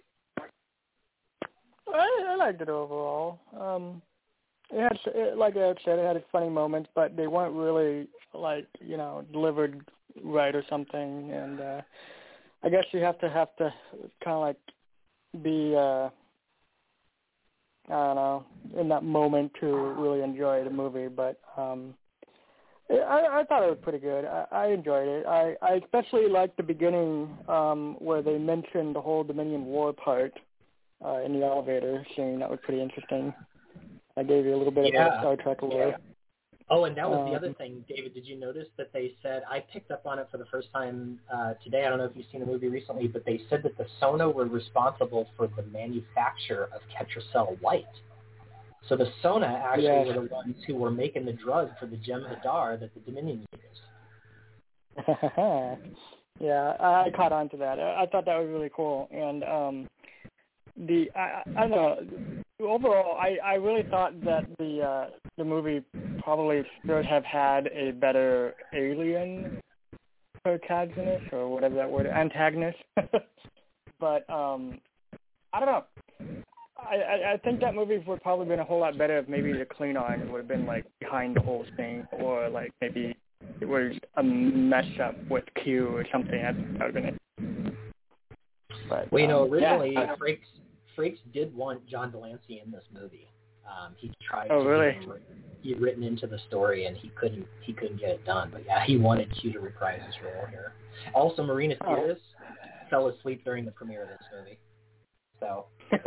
I, I liked it overall. Um, it had, it, like Eric said, it had its funny moments, but they weren't really, like, you know, delivered right or something. And uh, I guess you have to have to kind of like be, uh, I don't know, in that moment to really enjoy the movie. But um, I, I thought it was pretty good. I, I enjoyed it. I, I especially liked the beginning um, where they mentioned the whole Dominion War part. Uh, in the elevator scene. That was pretty interesting. I gave you a little bit yeah. of Star Trek lore. Yeah. Oh, and that was um, the other thing, David. Did you notice that they said, I picked up on it for the first time uh, today. I don't know if you've seen the movie recently, but they said that the Sona were responsible for the manufacture of Ketracel White. So the Sona actually yes. were the ones who were making the drug for the Gem Hadar that the Dominion used. yeah, I, I caught on to that. I, I thought that was really cool. And um, The I, I don't know. Overall, I, I really thought that the uh, the movie probably should have had a better alien protagonist or whatever that word, antagonist. But um, I don't know. I, I, I think that movie would probably been a whole lot better if maybe the Klingon would have been like behind the whole thing, or like maybe it was a mess up with Q or something. That, that would have been it. But, well, you know, um, originally, yeah. Frakes, Frakes did want John Delancey in this movie. Um, he tried oh, to really? get him written, he written into the story, and he couldn't he couldn't get it done. But yeah, he wanted Q to reprise his role here. Also, Marina oh. Sirtis fell asleep during the premiere of this movie. So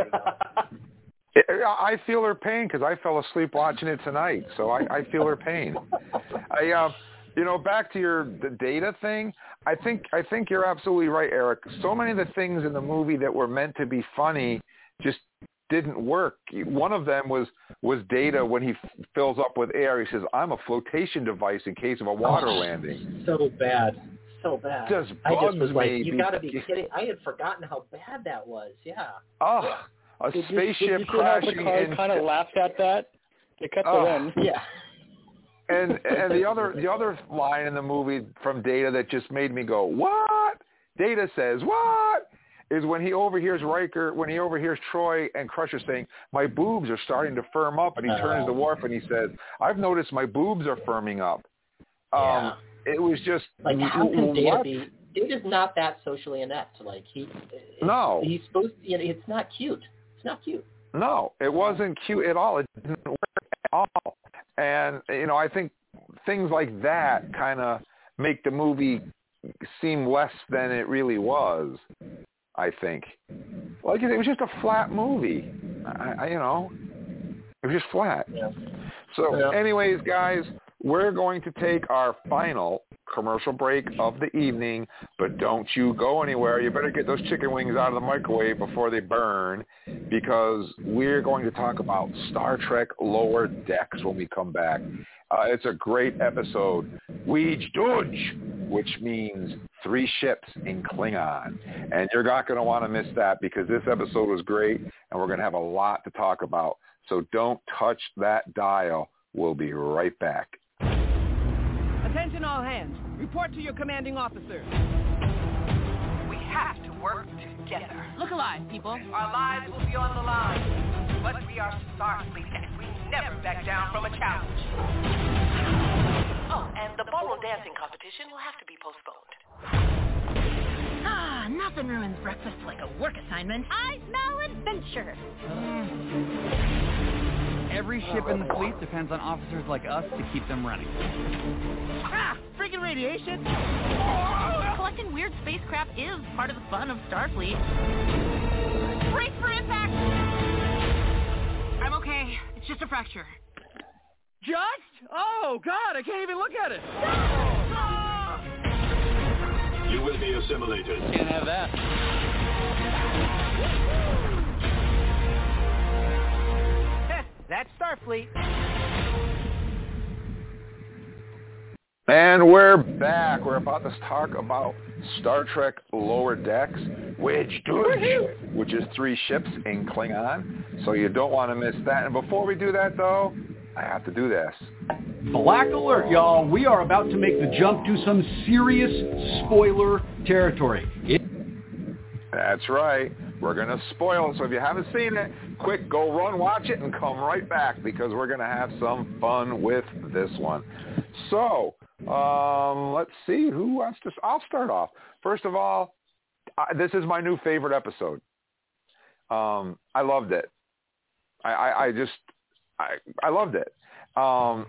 I feel her pain because I fell asleep watching it tonight. So I, I feel her pain. I, uh, you know, back to your the Data thing. I think I think you're absolutely right, Eric. So many of the things in the movie that were meant to be funny just didn't work. One of them was was Data when he f- fills up with air. He says, "I'm a flotation device in case of a water oh, landing." So bad, so bad. Just I just was like, me. you got to be kidding! I had forgotten how bad that was. Yeah. Oh, a did spaceship you, did you crashing. See how Picard kind of laughed at that? They cut oh. it in. Yeah. And and the other the other line in the movie from Data that just made me go, what? Data says, what? Is when he overhears Riker, when he overhears Troy and Crusher saying, my boobs are starting to firm up, and he turns to Worf and he says, I've noticed my boobs are firming up. Um, yeah. It was just, like, how can Data what? be, Data's not that socially inept. Like, he, no. He's supposed to, you know, it's not cute. It's not cute. No, it wasn't cute at all. It didn't work at all. And, you know, I think things like that kind of make the movie seem less than it really was. I think. Like it was just a flat movie. I, I you know, it was just flat. Yeah. So, yeah. anyways, guys, we're going to take our final commercial break of the evening, but don't you go anywhere. You better get those chicken wings out of the microwave before they burn, because we're going to talk about Star Trek Lower Decks when we come back. Uh, it's a great episode, Weej Dodge, which means three ships in Klingon. And you're not going to want to miss that, because this episode was great, and we're going to have a lot to talk about. So don't touch that dial. We'll be right back. Attention all hands. Report to your commanding officers. We have to work together. Look alive, people. Our lives will be on the line. But we are Starfleet, and we never back down from a challenge. Oh, and the ballroom dancing competition will have to be postponed. Ah, nothing ruins breakfast like a work assignment. I smell adventure. Every ship in the fleet depends on officers like us to keep them running. Ah, freaking radiation. Collecting weird spacecraft is part of the fun of Starfleet. Brace for impact. I'm okay. It's just a fracture. Just? Oh, God, I can't even look at it. You will be assimilated. Can't have that. That's Starfleet. And we're back. We're about to talk about Star Trek Lower Decks, Weej Dodge, which is three ships in Klingon. So you don't want to miss that. And before we do that, though, I have to do this. Black alert, y'all. We are about to make the jump to some serious spoiler territory. It- That's right. We're going to spoil it. So if you haven't seen it, quick, go run, watch it, and come right back, because we're going to have some fun with this one. So um, let's see. Who wants to? I'll start off. First of all, I, this is my new favorite episode. Um, I loved it. I, I, I just, I, I loved it. Um,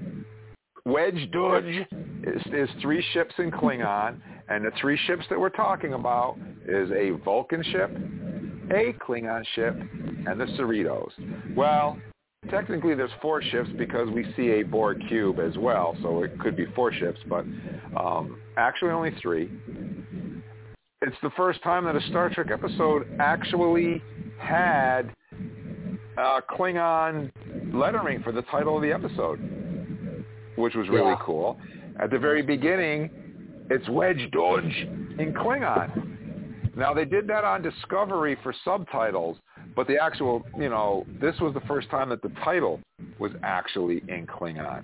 Weej Dodge is, is three ships in Klingon, and the three ships that we're talking about is a Vulcan ship, a Klingon ship, and the Cerritos. Well, technically there's four ships because we see a Borg cube as well, so it could be four ships, but um, actually only three. It's the first time that a Star Trek episode actually had uh, Klingon lettering for the title of the episode, which was really yeah. cool. At the very beginning, it's Weej Dodge in Klingon. Now, they did that on Discovery for subtitles, but the actual, you know, this was the first time that the title was actually in Klingon.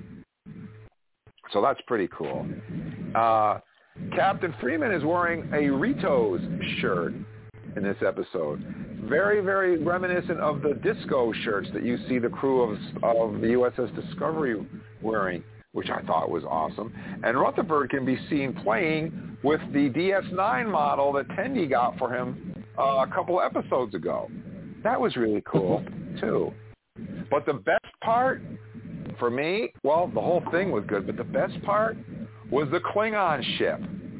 So that's pretty cool. Uh, Captain Freeman is wearing a Ritos shirt in this episode. Very, very reminiscent of the disco shirts that you see the crew of, of the U S S Discovery wearing, which I thought was awesome. And Rutherford can be seen playing with the D S nine model that Tendi got for him uh, a couple episodes ago. That was really cool, too. But the best part for me, well, the whole thing was good, but the best part was the Klingon ship.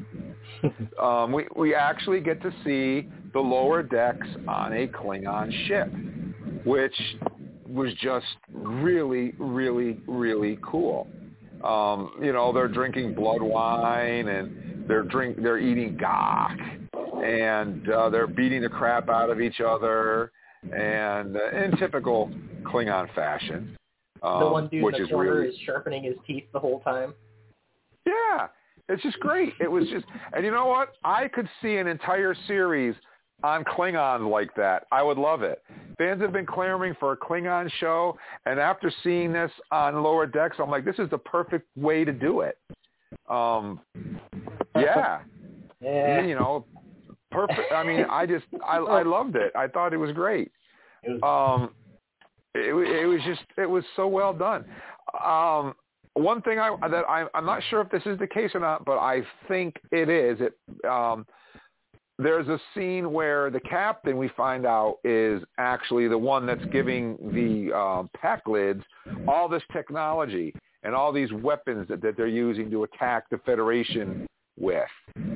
um, we, we actually get to see the lower decks on a Klingon ship, which was just really, really, really cool. Um, you know, they're drinking blood wine, and they're drink they're eating gak, and uh, they're beating the crap out of each other, and uh, in typical Klingon fashion. Um, the one dude which in the is corner really, is sharpening his teeth the whole time. Yeah, it's just great. It was just, and you know what? I could see an entire series on Klingon like that. I would love it. Fans have been clamoring for a Klingon show, and after seeing this on Lower Decks, I'm like, this is the perfect way to do it. Um, yeah. yeah. You know, perfect. I mean, I just, I, I loved it. I thought it was great. Um, it, it was just, it was so well done. Um, one thing I that I, I'm not sure if this is the case or not, but I think it is. It. Um, There's a scene where the captain, we find out, is actually the one that's giving the uh, Packlids all this technology and all these weapons that, that they're using to attack the Federation with.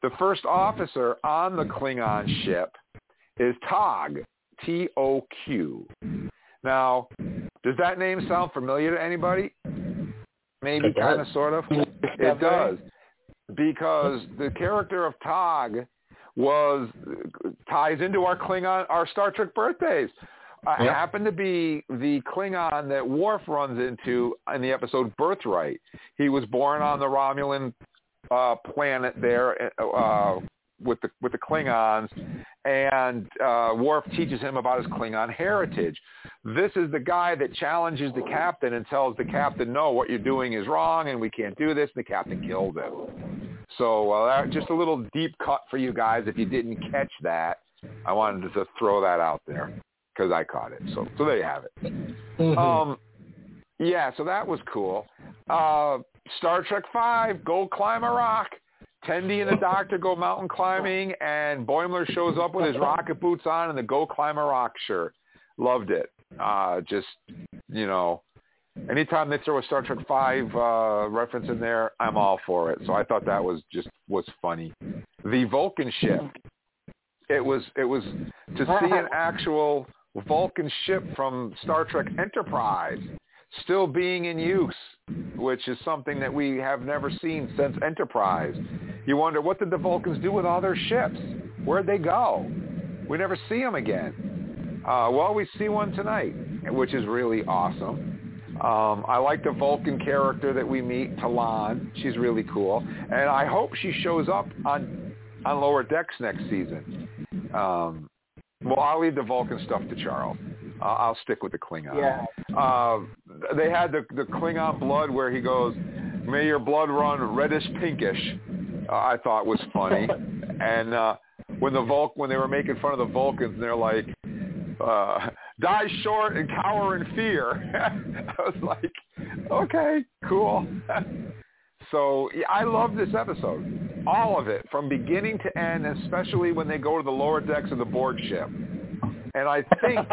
The first officer on the Klingon ship is Tog, T O Q. Now, does that name sound familiar to anybody? Maybe, kind of, sort of? It does. Because the character of Tog was ties into our Klingon, our Star Trek birthdays. Uh, yep. Happened to be the Klingon that Worf runs into in the episode Birthright. He was born on the Romulan uh, planet there uh, with the with the Klingons, and uh, Worf teaches him about his Klingon heritage. This is the guy that challenges the captain and tells the captain, no, what you're doing is wrong and we can't do this, and the captain kills him. So uh, just a little deep cut for you guys. If you didn't catch that, I wanted to just throw that out there because I caught it. So so there you have it. Mm-hmm. Um, yeah, so that was cool. Uh, Star Trek five, go climb a rock. Tendi and the Doctor go mountain climbing, and Boimler shows up with his rocket boots on and the go climb a rock shirt. Loved it. Uh, just, you know, anytime they throw a Star Trek five uh, reference in there, I'm all for it. So I thought that was just was funny. The Vulcan ship. It was it was to see an actual Vulcan ship from Star Trek Enterprise still being in use, which is something that we have never seen since Enterprise. You wonder, what did the Vulcans do with all their ships? Where'd they go? We never see them again. Uh, well, we see one tonight, which is really awesome. Um, I like the Vulcan character that we meet, Talon. She's really cool. And I hope she shows up on on Lower Decks next season. Um, well, I'll leave the Vulcan stuff to Charles. Uh, I'll stick with the Klingon. Yeah. Uh, they had the, the Klingon blood where he goes, may your blood run reddish pinkish. Uh, I thought was funny. And uh, when the Vul- when they were making fun of the Vulcans, and they're like, uh, die short and cower in fear. I was like, okay, cool. So yeah, I love this episode, all of it, from beginning to end, especially when they go to the lower decks of the Borg ship. And I think,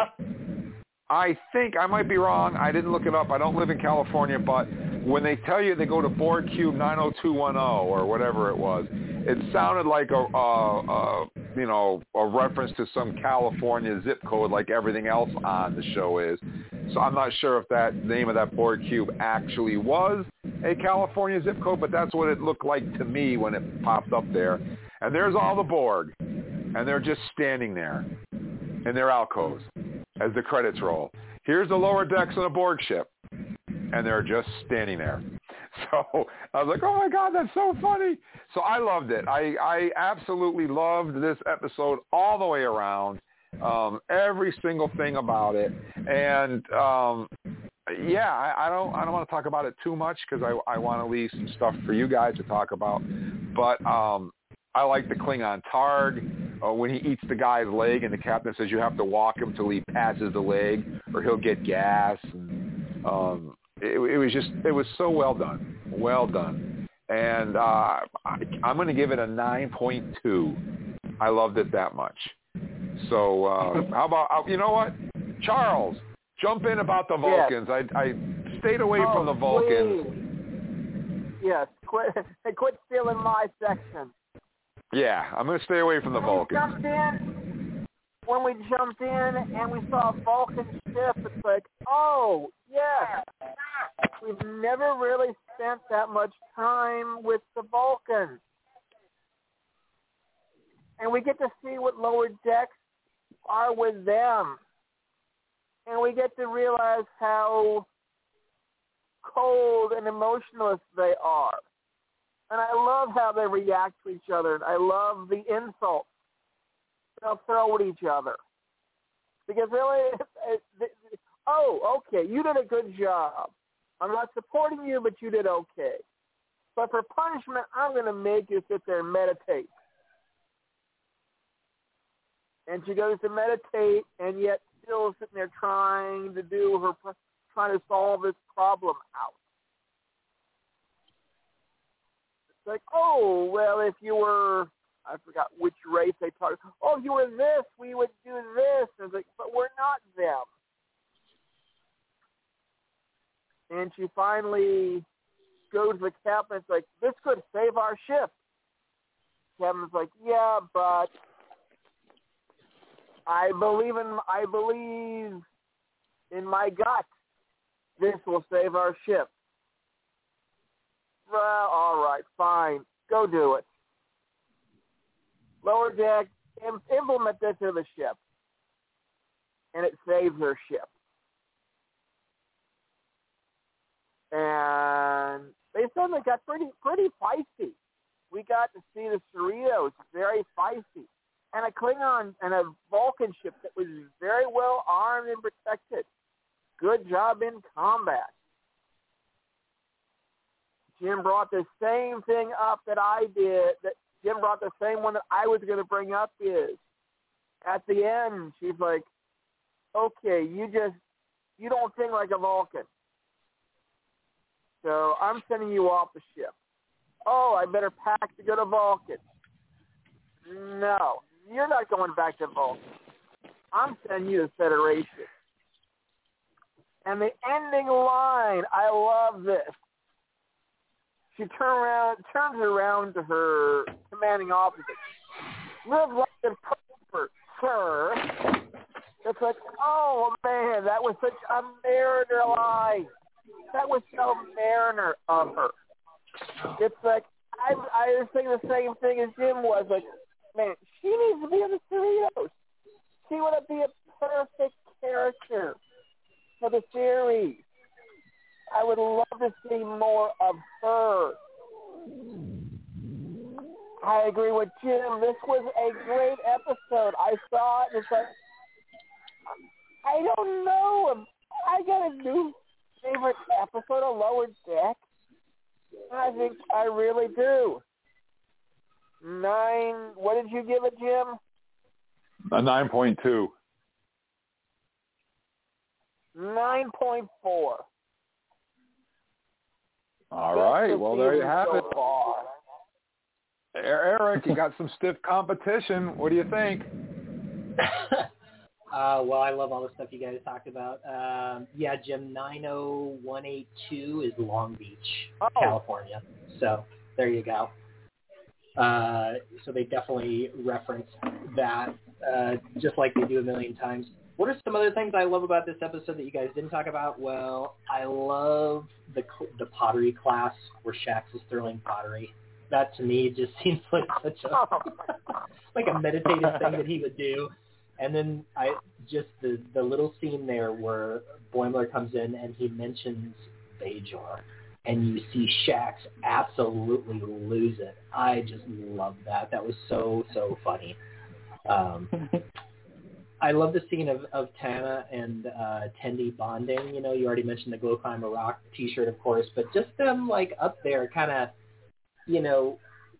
I think, I might be wrong, I didn't look it up, I don't live in California, but when they tell you they go to Borg Cube nine oh two one oh or whatever it was, it sounded like a, a, a, you know, a reference to some California zip code like everything else on the show is. So I'm not sure if that name of that Borg Cube actually was a California zip code, but that's what it looked like to me when it popped up there. And there's all the Borg, and they're just standing there in their alcoves as the credits roll. Here's the lower decks of the Borg ship, and they're just standing there. So I was like, oh, my God, that's so funny. So I loved it. I, I absolutely loved this episode all the way around, um, every single thing about it. And, um, yeah, I, I don't I don't want to talk about it too much because I, I want to leave some stuff for you guys to talk about. But um, I like the Klingon Targ. Uh, when he eats the guy's leg and the captain says you have to walk him till he passes the leg or he'll get gas. And, um, it, it was just, it was so well done. Well done. And uh, I, I'm going to give it a nine point two. I loved it that much. So uh, how about, you know what? Charles, jump in about the Vulcans. Yes. I, I stayed away oh, from the Vulcans. Please. Yes, quit, quit stealing my section. Yeah, I'm going to stay away from the when Vulcans. We jumped in, when we jumped in and we saw a Vulcan ship, it's like, oh, yes. We've never really spent that much time with the Vulcans. And we get to see what lower decks are with them. And we get to realize how cold and emotionless they are. And I love how they react to each other. And I love the insults they'll throw at each other. Because really, oh, okay, you did a good job. I'm not supporting you, but you did okay. But for punishment, I'm going to make you sit there and meditate. And she goes to meditate, and yet still sitting there trying to do her, trying to solve this problem out. It's like, oh, well, if you were, I forgot which race they talked. Oh, if you were this, we would do this. And it's like, but we're not them. And she finally goes to the captain. It's like, this could save our ship. Kevin's like, yeah, but I believe in I believe in my gut. This will save our ship. Well, all right, fine. Go do it. Lower Deck, im- implement this to the ship. And it saves their ship. And they suddenly got pretty pretty feisty. We got to see the Cerritos, very feisty. And a Klingon and a Vulcan ship that was very well armed and protected. Good job in combat. Jim brought the same thing up that I did. That Jim brought the same one that I was going to bring up is, at the end, she's like, okay, you just, you don't think like a Vulcan. So I'm sending you off the ship. Oh, I better pack to go to Vulcan. No, you're not going back to Vulcan. I'm sending you to Federation. And the ending line, I love this. She turn around, turns around to her commanding officer. Live like a comfort, sir. It's like, oh, man, that was such a Mariner line. That was so Mariner of her. It's like, I, I was thinking the same thing as Jim was. Like, man, she needs to be in the Cerritos. She would be a perfect character for the series. I would love to see more of her. I agree with Jim. This was a great episode. I saw it and it's like, I don't know. I got a new favorite episode of Lower Deck. I think I really do. Nine, what did you give it, Jim? A nine point two. nine point four. All right. Well, there you have so it. Far. Eric, you got some stiff competition. What do you think? uh, well, I love all the stuff you guys talked about. Um, yeah, Jim, nine oh one eight two is Long Beach, oh. California. So there you go. Uh, so they definitely reference that uh, just like they do a million times. What are some other things I love about this episode that you guys didn't talk about? Well, I love the the pottery class where Shax is throwing pottery. That to me just seems like such a like a meditative thing that he would do. And then I just the the little scene there where Boimler comes in and he mentions Bajor, and you see Shax absolutely lose it. I just love that. That was so so funny. Um, I love the scene of, of Tana and uh, Tendi bonding. You know, you already mentioned the Glow Climb a Rock T-shirt, of course, but just them like up there, kind of, you know,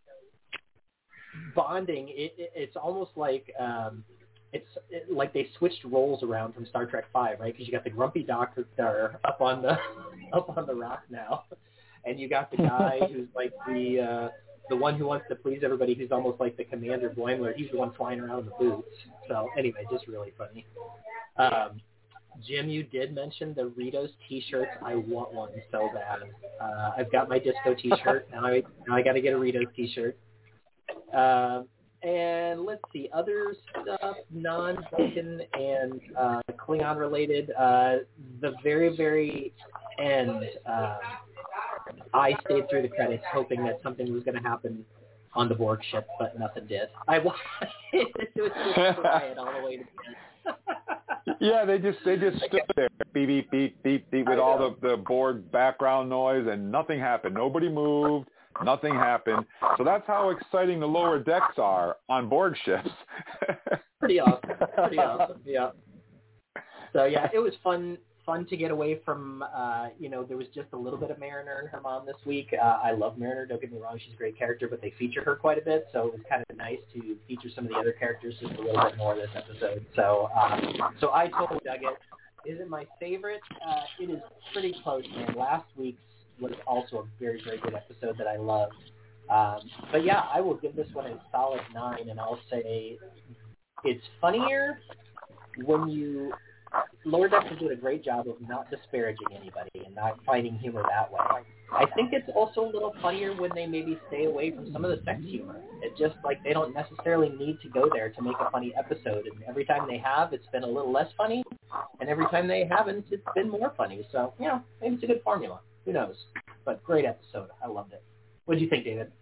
bonding. It, it, it's almost like um, it's it, like they switched roles around from Star Trek Five, right? Because you got the grumpy doctor up on the up on the rock now, and you got the guy who's like the uh, the one who wants to please everybody, who's almost like the Commander Boimler. He's the one flying around in the boots. So anyway, just really funny. Um, Jim, you did mention the Ritos T-shirts. I want one so bad. Uh, I've got my disco T-shirt. now I now I got to get a Ritos T-shirt. Uh, and let's see, other stuff, non-Vulcan and uh, Klingon related. Uh, the very, very end, uh, I stayed through the credits hoping that something was going to happen on the Borg ship, but nothing did. I watched it. It was just quiet all the way to the end. Yeah, they just they just stood there, beep beep beep beep beep, with all the the Borg background noise, and nothing happened. Nobody moved. Nothing happened. So that's how exciting the lower decks are on Borg ships. Pretty awesome. Pretty awesome. Yeah. So yeah, it was fun. Fun to get away from, uh, you know, there was just a little bit of Mariner and her mom this week. Uh, I love Mariner, don't get me wrong, she's a great character, but they feature her quite a bit, so it was kind of nice to feature some of the other characters just a little bit more this episode. So uh, so I totally dug it. Is it my favorite? Uh, it is pretty close, man. Last week's was also a very, very good episode that I loved. Um, but yeah, I will give this one a solid nine, and I'll say it's funnier when you Lower Decks is doing a great job of not disparaging anybody and not finding humor that way. I think it's also a little funnier when they maybe stay away from some of the sex humor. It just like they don't necessarily need to go there to make a funny episode. And every time they have, it's been a little less funny, and every time they haven't, it's been more funny. So you know, maybe it's a good formula. Who knows? But great episode. I loved it. What did you think, David?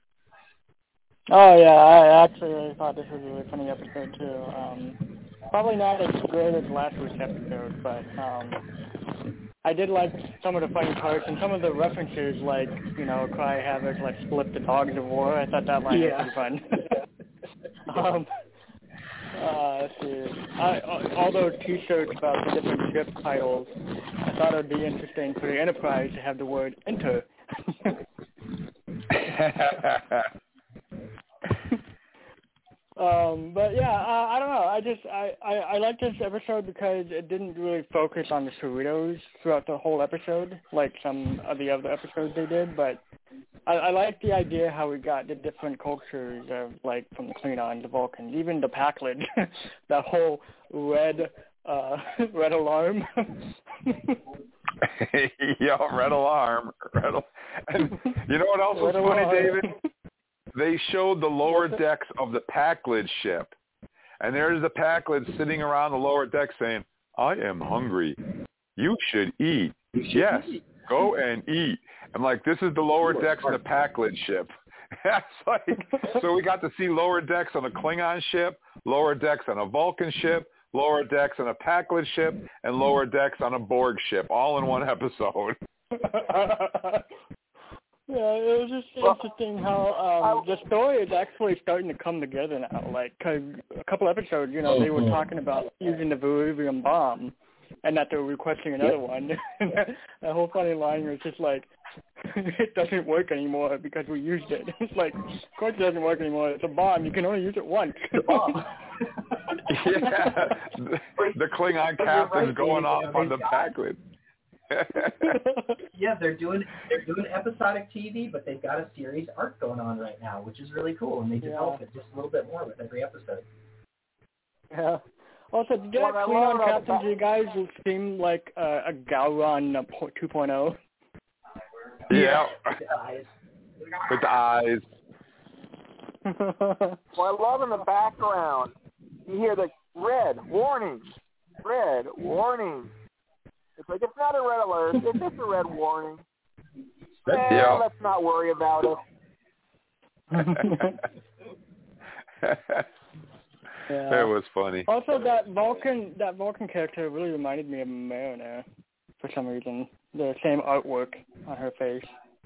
Oh yeah, I actually really thought this was a really funny episode too. Um, probably not as great as last week's episode, but um, I did like some of the funny parts and some of the references, like you know, Cry Havoc, like split the dogs of war. I thought that line yeah. was pretty fun. um, uh, let's see. I, all those T-shirts about the different ship titles, I thought it would be interesting for the Enterprise to have the word "enter." Um, but yeah, uh, I don't know. I just I, I, I like this episode because it didn't really focus on the Cerritos throughout the whole episode, like some of the other episodes they did. But I, I like the idea how we got the different cultures of like from the Klingons, the Vulcans, even the Pakled, that whole red uh, red alarm. Yeah, red alarm. Red al- and you know what else was red funny, alarm. David? They showed the lower decks of the Pakled ship, and there's the Pakled sitting around the lower deck saying, "I am hungry. You should eat. You should yes, eat. go and eat." I'm like, this is the lower decks of the Pakled ship. That's like, so we got to see lower decks on a Klingon ship, lower decks on a Vulcan ship, lower decks on a Pakled ship, and lower decks on a Borg ship, all in one episode. Yeah, it was just well, interesting how um, the story is actually starting to come together now. Like, cause a couple episodes, you know, they were talking about using the Veruvian bomb, and that they were requesting another yep. one. That whole funny line was just like, it doesn't work anymore because we used it. It's like, of course it doesn't work anymore. It's a bomb. You can only use it once. It's a bomb. Yeah, the, the Klingon captain's right, going off on the Pakled. Yeah, they're doing they're doing episodic T V, but they've got a series arc going on right now, which is really cool, and they develop yeah. it just a little bit more with every episode. Yeah. Also, did well, that Klingon captain to you guys seem like uh, a Gowron two point oh? Yeah. With the eyes. With the eyes. Well, I love in the background, you hear the red warning, red warning. It's like, it's not a red alert. It's just a red warning. Eh, yeah. Let's not worry about it. Yeah. It was funny. Also, that Vulcan that Vulcan character really reminded me of Mariner for some reason. The same artwork on her face.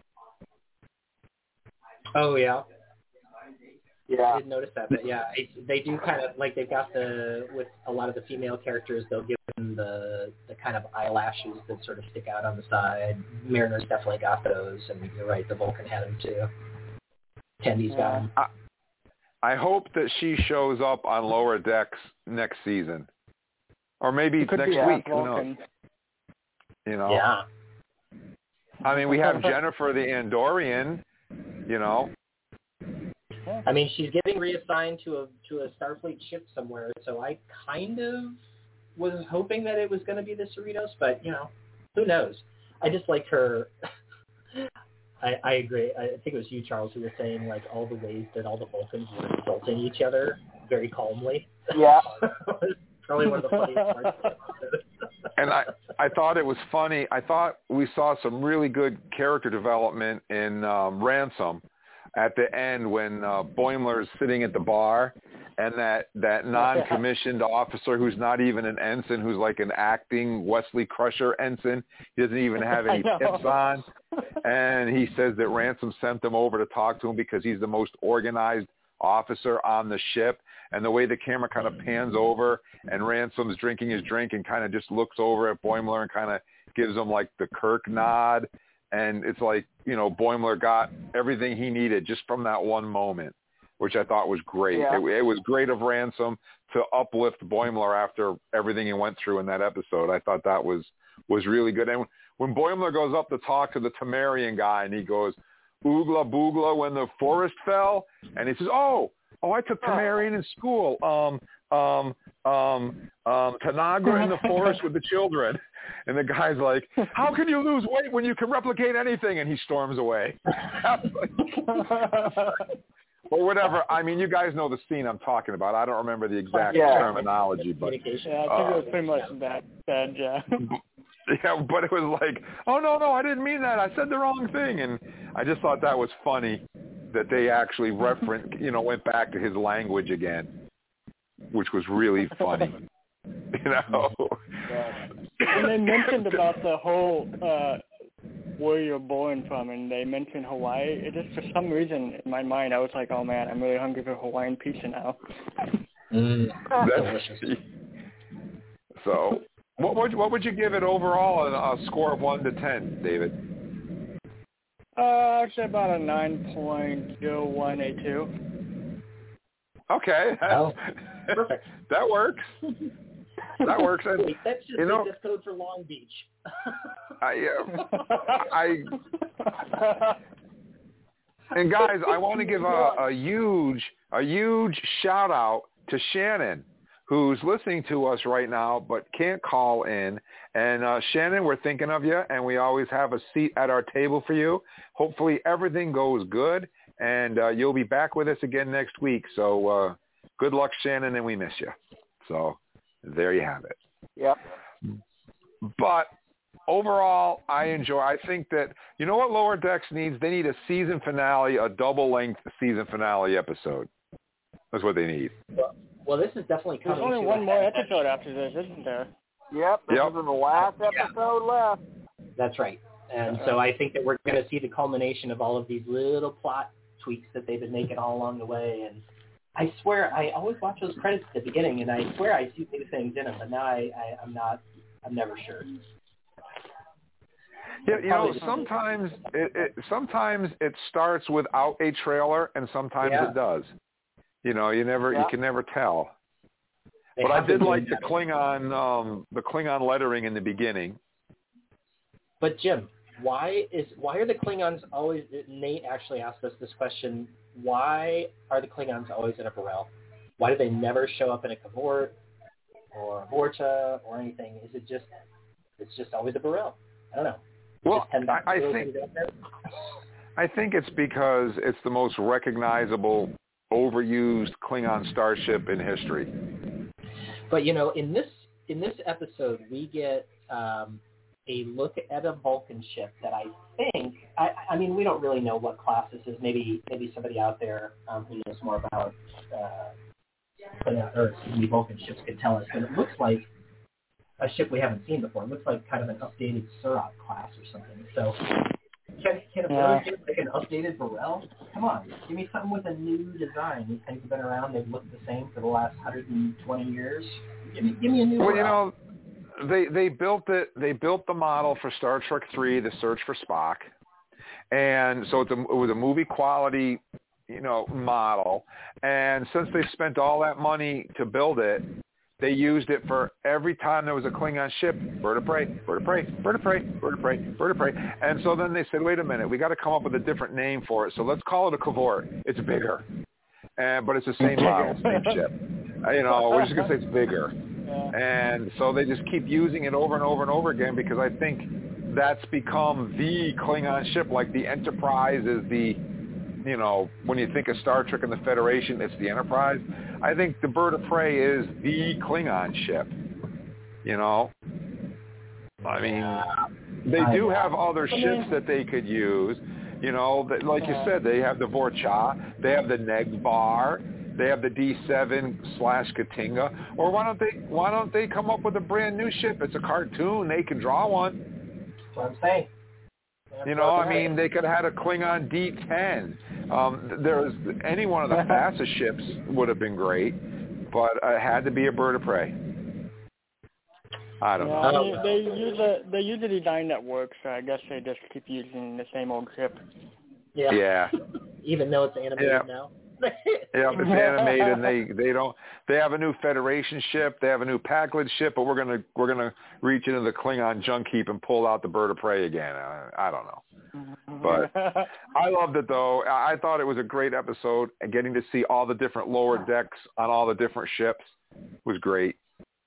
Oh, yeah. Yeah. I didn't notice that, but yeah, I, they do kind of, like they've got the, with a lot of the female characters, they'll give them the, the kind of eyelashes that sort of stick out on the side. Mariner's definitely got those, and you're right, the Vulcan had them too. Tendy's yeah. got them. I, I hope that she shows up on Lower Decks next season. Or maybe it could next be week, who Vulcan. knows? You know? Yeah. I mean, we have Jennifer the Andorian, you know. I mean, she's getting reassigned to a to a Starfleet ship somewhere, so I kind of was hoping that it was going to be the Cerritos, but, you know, who knows? I just like her. I, I agree. I think it was you, Charles, who was saying, like, all the ways that all the Vulcans were insulting each other very calmly. Yeah. Probably one of the funniest parts of the episode. And I, I thought it was funny. I thought we saw some really good character development in um, Ransom at the end when uh, Boimler's sitting at the bar and that, that non-commissioned officer who's not even an ensign, who's like an acting Wesley Crusher ensign. He doesn't even have any pips on. And he says that Ransom sent them over to talk to him because he's the most organized officer on the ship. And the way the camera kind of pans over and Ransom's drinking his drink and kind of just looks over at Boimler and kind of gives him like the Kirk nod. And it's like, you know, Boimler got everything he needed just from that one moment, which I thought was great. Yeah. It, it was great of Ransom to uplift Boimler after everything he went through in that episode. I thought that was, was really good. And when Boimler goes up to talk to the Temerian guy and he goes, oogla boogla when the forest fell, and he says, oh, Oh, I took Tamarian in school. Um, um, um, um, Tanagra in the forest with the children. And the guy's like, how can you lose weight when you can replicate anything? And he storms away. Or whatever. I mean, you guys know the scene I'm talking about. I don't remember the exact yeah. terminology, but yeah, I think uh, it was pretty much that bad, yeah. Yeah, but it was like, oh no, no, I didn't mean that. I said the wrong thing, and I just thought that was funny that they actually referenced, you know, went back to his language again, which was really funny. You know. Yeah. And they mentioned about the whole. Uh, where you're born from, and they mentioned Hawaii. It just, for some reason, in my mind, I was like, oh man, I'm really hungry for Hawaiian pizza now. Mm, that's delicious. So, what would what would you give it overall on a score of one to ten, David? Uh, I'd say about a nine point zero one eight two. Okay. Oh, perfect. That works. That works. And, Wait, that's just you know, the zip code for Long Beach. I, uh, I, and guys, I want to give a, a huge, a huge shout out to Shannon, who's listening to us right now but can't call in. And uh, Shannon, we're thinking of you, and we always have a seat at our table for you. Hopefully, everything goes good, and uh, you'll be back with us again next week. So, uh, good luck, Shannon, and we miss you. So. There you have it. Yep. But overall, I enjoy. I think that, you know what Lower Decks needs? They need a season finale, a double-length season finale episode. That's what they need. Well, well this is definitely coming. There's only to one a more head. episode after this, isn't there? Yep. This Yep. is in the last episode yeah. left. That's right. And so I think that we're going to see the culmination of all of these little plot tweaks that they've been making all along the way. And I swear, I always watch those credits at the beginning, and I swear I see new things in them, but now I, I, I'm not, I'm never sure. Yeah, you know, sometimes it, it sometimes it starts without a trailer, and sometimes yeah. it does. You know, you never, yeah. you can never tell. They but I did been like the that. Klingon, um, the Klingon lettering in the beginning. But Jim, why is why are the Klingons always? Nate actually asked us this question. Why are the Klingons always in a Burrell? Why do they never show up in a Kavort or a Vorta or anything? Is it just it's just always a Burrell? I don't know. Well, I, I think I think it's because it's the most recognizable, overused Klingon starship in history. But you know, in this in this episode, we get um, a look at a Vulcan ship that I think, I, I mean, we don't really know what class this is. Maybe maybe somebody out there um, who knows more about uh, or the Vulcan ships could tell us. But it looks like a ship we haven't seen before. It looks like kind of an updated Surat class or something. So can, can a yeah. get like an updated Burrell? Come on, give me something with a new design. These things have been around. They've looked the same for the last one hundred twenty years. Give me, give me a new Well, Burrell. you know, They they built it. They built the model for Star Trek three, The Search for Spock, and so it's a, it was a movie quality, you know, model. And since they spent all that money to build it, they used it for every time there was a Klingon ship, bird of prey, bird of prey, bird of prey, bird of prey, bird of prey. And so then they said, wait a minute, we got to come up with a different name for it. So let's call it a Kavort. It's bigger, and but it's the same model, same ship. You know, we're just gonna say it's bigger. And so they just keep using it over and over and over again because I think that's become the Klingon ship. Like the Enterprise is the, you know, when you think of Star Trek and the Federation, it's the Enterprise. I think the Bird of Prey is the Klingon ship, you know. I mean, they do have other ships that they could use. You know, like you said, they have the Vorcha, they have the Negvar. They have the D seven slash Katinga, or why don't they? Why don't they come up with a brand new ship? It's a cartoon; they can draw one. That's what I'm saying. You know, I mean, they could have had a Klingon D ten. Um, there's any one of the fastest ships would have been great, but it had to be a bird of prey. I don't yeah, know. I mean, they use a they use a design that works, so I guess they just keep using the same old ship. Yeah. Yeah. Even though it's animated yeah. now. Yeah, it's animated, and they they don't. They have a new Federation ship. They have a new Pakled ship, but we're gonna we're gonna reach into the Klingon junk heap and pull out the bird of prey again. I, I don't know. But I loved it, though. I thought it was a great episode, and getting to see all the different lower decks on all the different ships was great.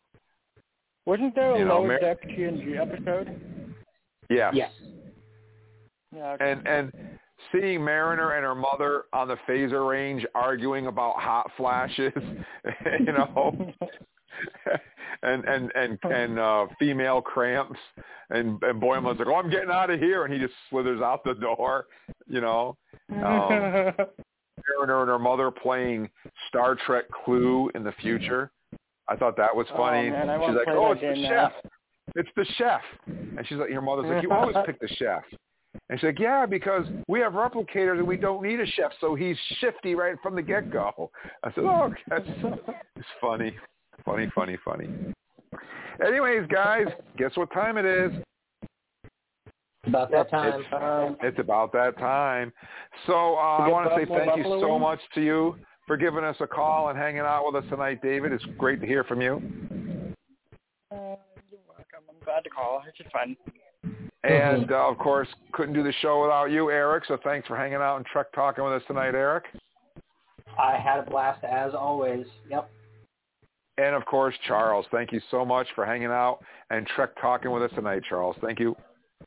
Wasn't there a You know, lower Mar- deck T N G episode? Yes. Yes. Yeah, okay. And and seeing Mariner and her mother on the phaser range arguing about hot flashes, you know, and and and and uh, female cramps, and and Boimler's like, "Oh, I'm getting out of here," and he just slithers out the door, you know. Um, Mariner and her mother playing Star Trek Clue in the future. I thought that was funny. Oh, man, I she's won't like, play "Oh, that it's the game chef. now." It's the chef." And she's like, "Your mother's like, you always pick the chef." And she's like, "Yeah, because we have replicators and we don't need a chef, so he's shifty right from the get-go." I said, "Oh, that's it's funny, funny, funny, funny." Anyways, guys, guess what time it is? About that time. It's, um, it's about that time. So uh, I want to say thank you so much to you for giving us a call and hanging out with us tonight, David. It's great to hear from you. Uh, you're welcome. I'm glad to call. It's just fun. And, uh, of course, couldn't do the show without you, Eric, so thanks for hanging out and Trek Talking with us tonight, Eric. I had a blast, as always. Yep. And, of course, Charles. Thank you so much for hanging out and Trek Talking with us tonight, Charles. Thank you.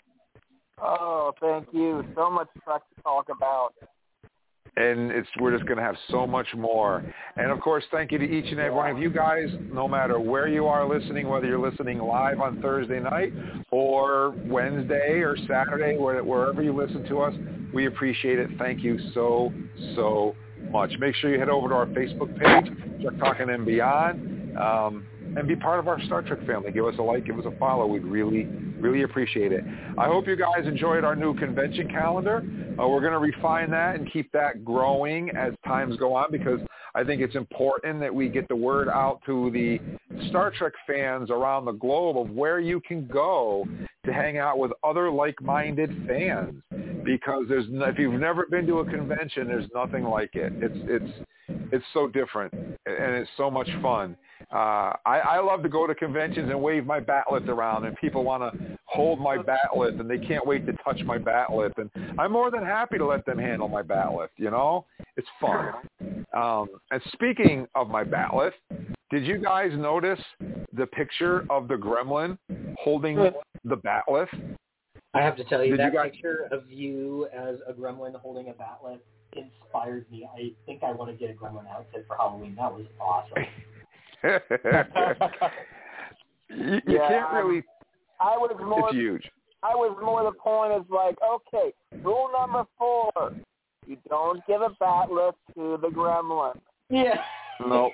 Oh, thank you. So much Trek to talk about. And it's we're just going to have so much more. And, of course, thank you to each and every one of you guys, no matter where you are listening, whether you're listening live on Thursday night or Wednesday or Saturday, wherever you listen to us. We appreciate it. Thank you so, so much. Make sure you head over to our Facebook page, Trek Talking and Beyond, um, and be part of our Star Trek family. Give us a like, give us a follow. We'd really, really appreciate it. I hope you guys enjoyed our new convention calendar. Uh, we're going to refine that and keep that growing as times go on, because I think it's important that we get the word out to the Star Trek fans around the globe of where you can go to hang out with other like-minded fans. Because there's no, if you've never been to a convention, there's nothing like it. It's it's it's so different, and it's so much fun. Uh, I, I love to go to conventions and wave my bat'leth around, and people want to hold my bat'leth, and they can't wait to touch my bat'leth. And I'm more than happy to let them handle my bat'leth, you know? It's fun. Um, and speaking of my bat'leth, did you guys notice the picture of the gremlin holding the bat'leth? I have to tell you, Did that you guys... picture of you as a gremlin holding a bat'leth inspired me. I think I want to get a gremlin outfit for Halloween. That was awesome. you you yeah, can't really... I was more, it's huge. I was more the point is like, okay, rule number four, you don't give a bat'leth to the gremlin. Yeah. No.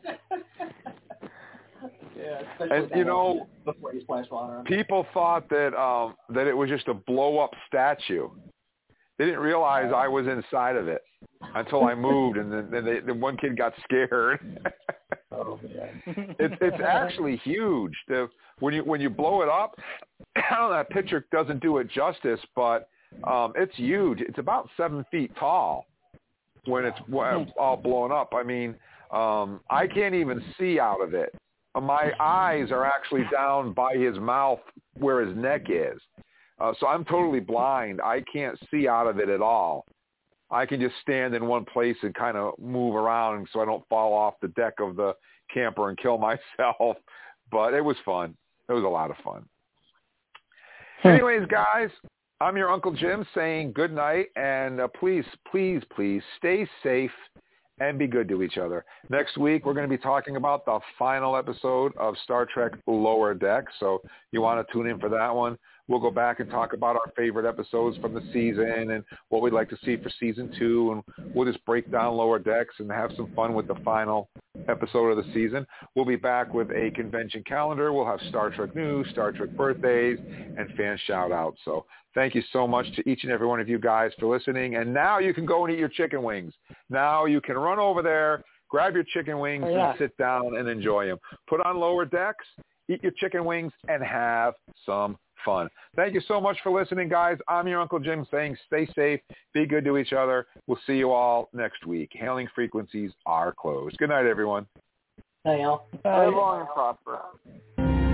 Yeah, and you know, before you splash water on people thought that um, that it was just a blow-up statue. They didn't realize I was inside of it until I moved, and then, then, they, then one kid got scared. Oh, man. it's it's actually huge. The, when you when you blow it up, I don't know, that picture doesn't do it justice, but um, it's huge. It's about seven feet tall when it's all blown up. I mean, um, I can't even see out of it. My eyes are actually down by his mouth where his neck is. Uh, so I'm totally blind. I can't see out of it at all. I can just stand in one place and kind of move around so I don't fall off the deck of the camper and kill myself. But it was fun. It was a lot of fun. Anyways, guys, I'm your Uncle Jim saying good night. And uh, please, please, please stay safe and be good to each other. Next week, we're going to be talking about the final episode of Star Trek Lower Decks. So you want to tune in for that one. We'll go back and talk about our favorite episodes from the season and what we'd like to see for season two. And we'll just break down Lower Decks and have some fun with the final episode of the season. We'll be back with a convention calendar. We'll have Star Trek news, Star Trek birthdays, and fan shout-outs. So thank you so much to each and every one of you guys for listening. And now you can go and eat your chicken wings. Now you can run over there, grab your chicken wings, oh, yeah. and sit down and enjoy them. Put on Lower Decks, eat your chicken wings, and have some fun. Thank you so much for listening, guys. I'm your Uncle Jim saying stay safe, be good to each other. We'll see you all next week. Hailing frequencies are closed. Good night, everyone. Hey, Al. Live long and prosper.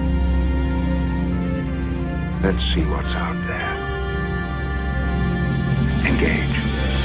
Let's see what's out there. Engage.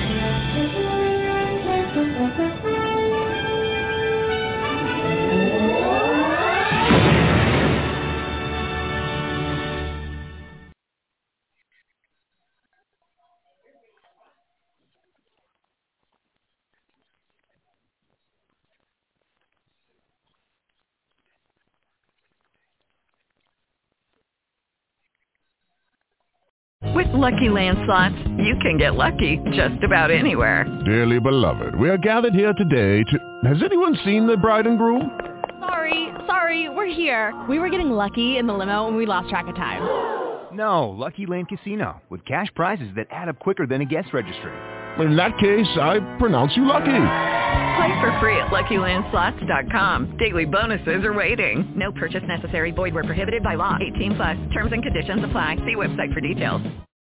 With Lucky Land Slots, you can get lucky just about anywhere. Dearly beloved, we are gathered here today to... Has anyone seen the bride and groom? Sorry, sorry, we're here. We were getting lucky in the limo and we lost track of time. No, Lucky Land Casino, with cash prizes that add up quicker than a guest registry. In that case, I pronounce you lucky. Play for free at Lucky Land Slots dot com. Daily bonuses are waiting. No purchase necessary. Void where prohibited by law. eighteen plus. Terms and conditions apply. See website for details.